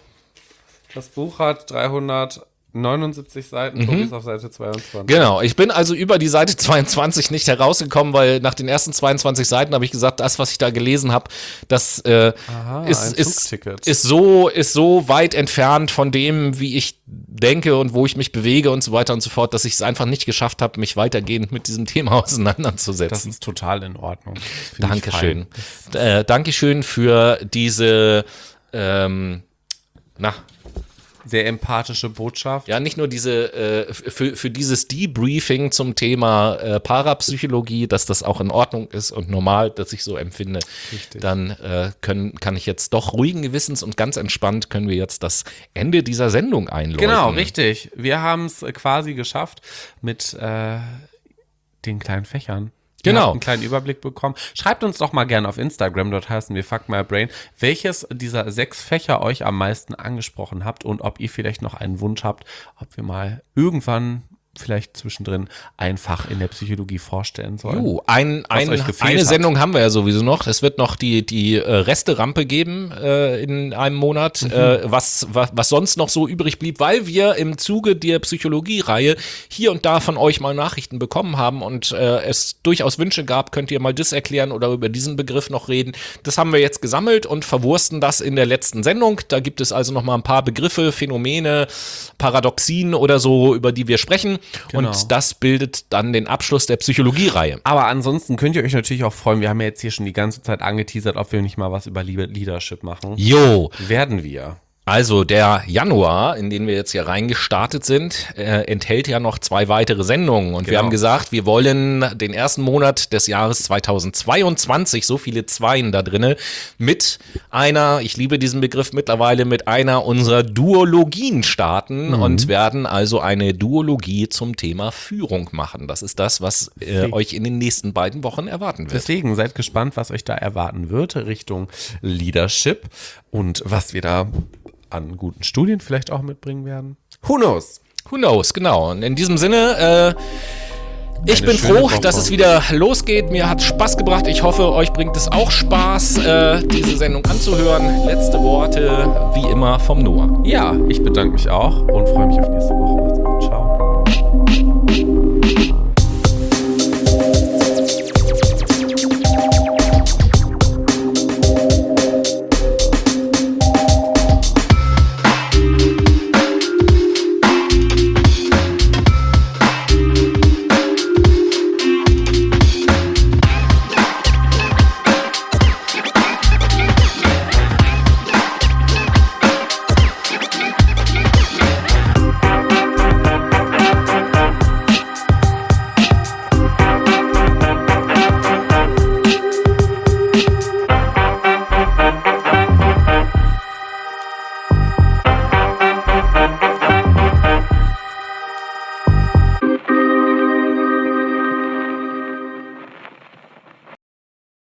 das Buch hat dreihundertneunundsiebzig Seiten, mhm. Tobi ist auf Seite zweiundzwanzig. Genau, ich bin also über die Seite zweiundzwanzig nicht herausgekommen, weil nach den ersten zweiundzwanzig Seiten habe ich gesagt, das, was ich da gelesen habe, das äh, Aha, ist, ist, ist, so, ist so weit entfernt von dem, wie ich denke und wo ich mich bewege und so weiter und so fort, dass ich es einfach nicht geschafft habe, mich weitergehend mit diesem Thema auseinanderzusetzen. Das ist total in Ordnung. Dankeschön. Äh, Dankeschön für diese ähm, na, sehr empathische Botschaft. Ja, nicht nur diese, äh, für, für dieses Debriefing zum Thema äh, Parapsychologie, dass das auch in Ordnung ist und normal, dass ich so empfinde. Richtig. Dann äh, können, kann ich jetzt doch ruhigen Gewissens und ganz entspannt können wir jetzt das Ende dieser Sendung einläuten. Genau, richtig. Wir haben es quasi geschafft mit äh, den kleinen Fächern. Genau. Einen kleinen Überblick bekommen. Schreibt uns doch mal gerne auf Instagram, dort heißen wir Fuck My Brain, welches dieser sechs Fächer euch am meisten angesprochen habt und ob ihr vielleicht noch einen Wunsch habt, ob wir mal irgendwann vielleicht zwischendrin ein Fach in der Psychologie vorstellen sollen. Jo, ein, ein, eine Sendung hat. haben wir ja sowieso noch. Es wird noch die, die äh, Resterampe geben äh, in einem Monat, mhm. äh, was, was, was sonst noch so übrig blieb, weil wir im Zuge der Psychologie-Reihe hier und da von euch mal Nachrichten bekommen haben und äh, es durchaus Wünsche gab, könnt ihr mal das erklären oder über diesen Begriff noch reden. Das haben wir jetzt gesammelt und verwursten das in der letzten Sendung. Da gibt es also noch mal ein paar Begriffe, Phänomene, Paradoxien oder so, über die wir sprechen. Genau. Und das bildet dann den Abschluss der Psychologie-Reihe. Aber ansonsten könnt ihr euch natürlich auch freuen, wir haben ja jetzt hier schon die ganze Zeit angeteasert, ob wir nicht mal was über Leadership machen. Jo. Werden wir. Also der Januar, in den wir jetzt hier reingestartet sind, äh, enthält ja noch zwei weitere Sendungen. Und genau. wir haben gesagt, wir wollen den ersten Monat des Jahres zweitausendzweiundzwanzig, so viele Zweien da drinne, mit einer, ich liebe diesen Begriff mittlerweile, mit einer unserer Duologien starten mhm. und werden also eine Duologie zum Thema Führung machen. Das ist das, was äh, euch in den nächsten beiden Wochen erwarten wird. Deswegen seid gespannt, was euch da erwarten wird Richtung Leadership und was wir da an guten Studien vielleicht auch mitbringen werden. Who knows? Who knows, genau. Und in diesem Sinne, äh, Ich Eine bin schöne froh, Woche. dass es wieder losgeht. Mir hat Spaß gebracht. Ich hoffe, euch bringt es auch Spaß, äh, diese Sendung anzuhören. Letzte Worte, wie immer, vom Noah. Ja, ich bedanke mich auch und freue mich auf nächste Woche. Macht's gut. Ciao.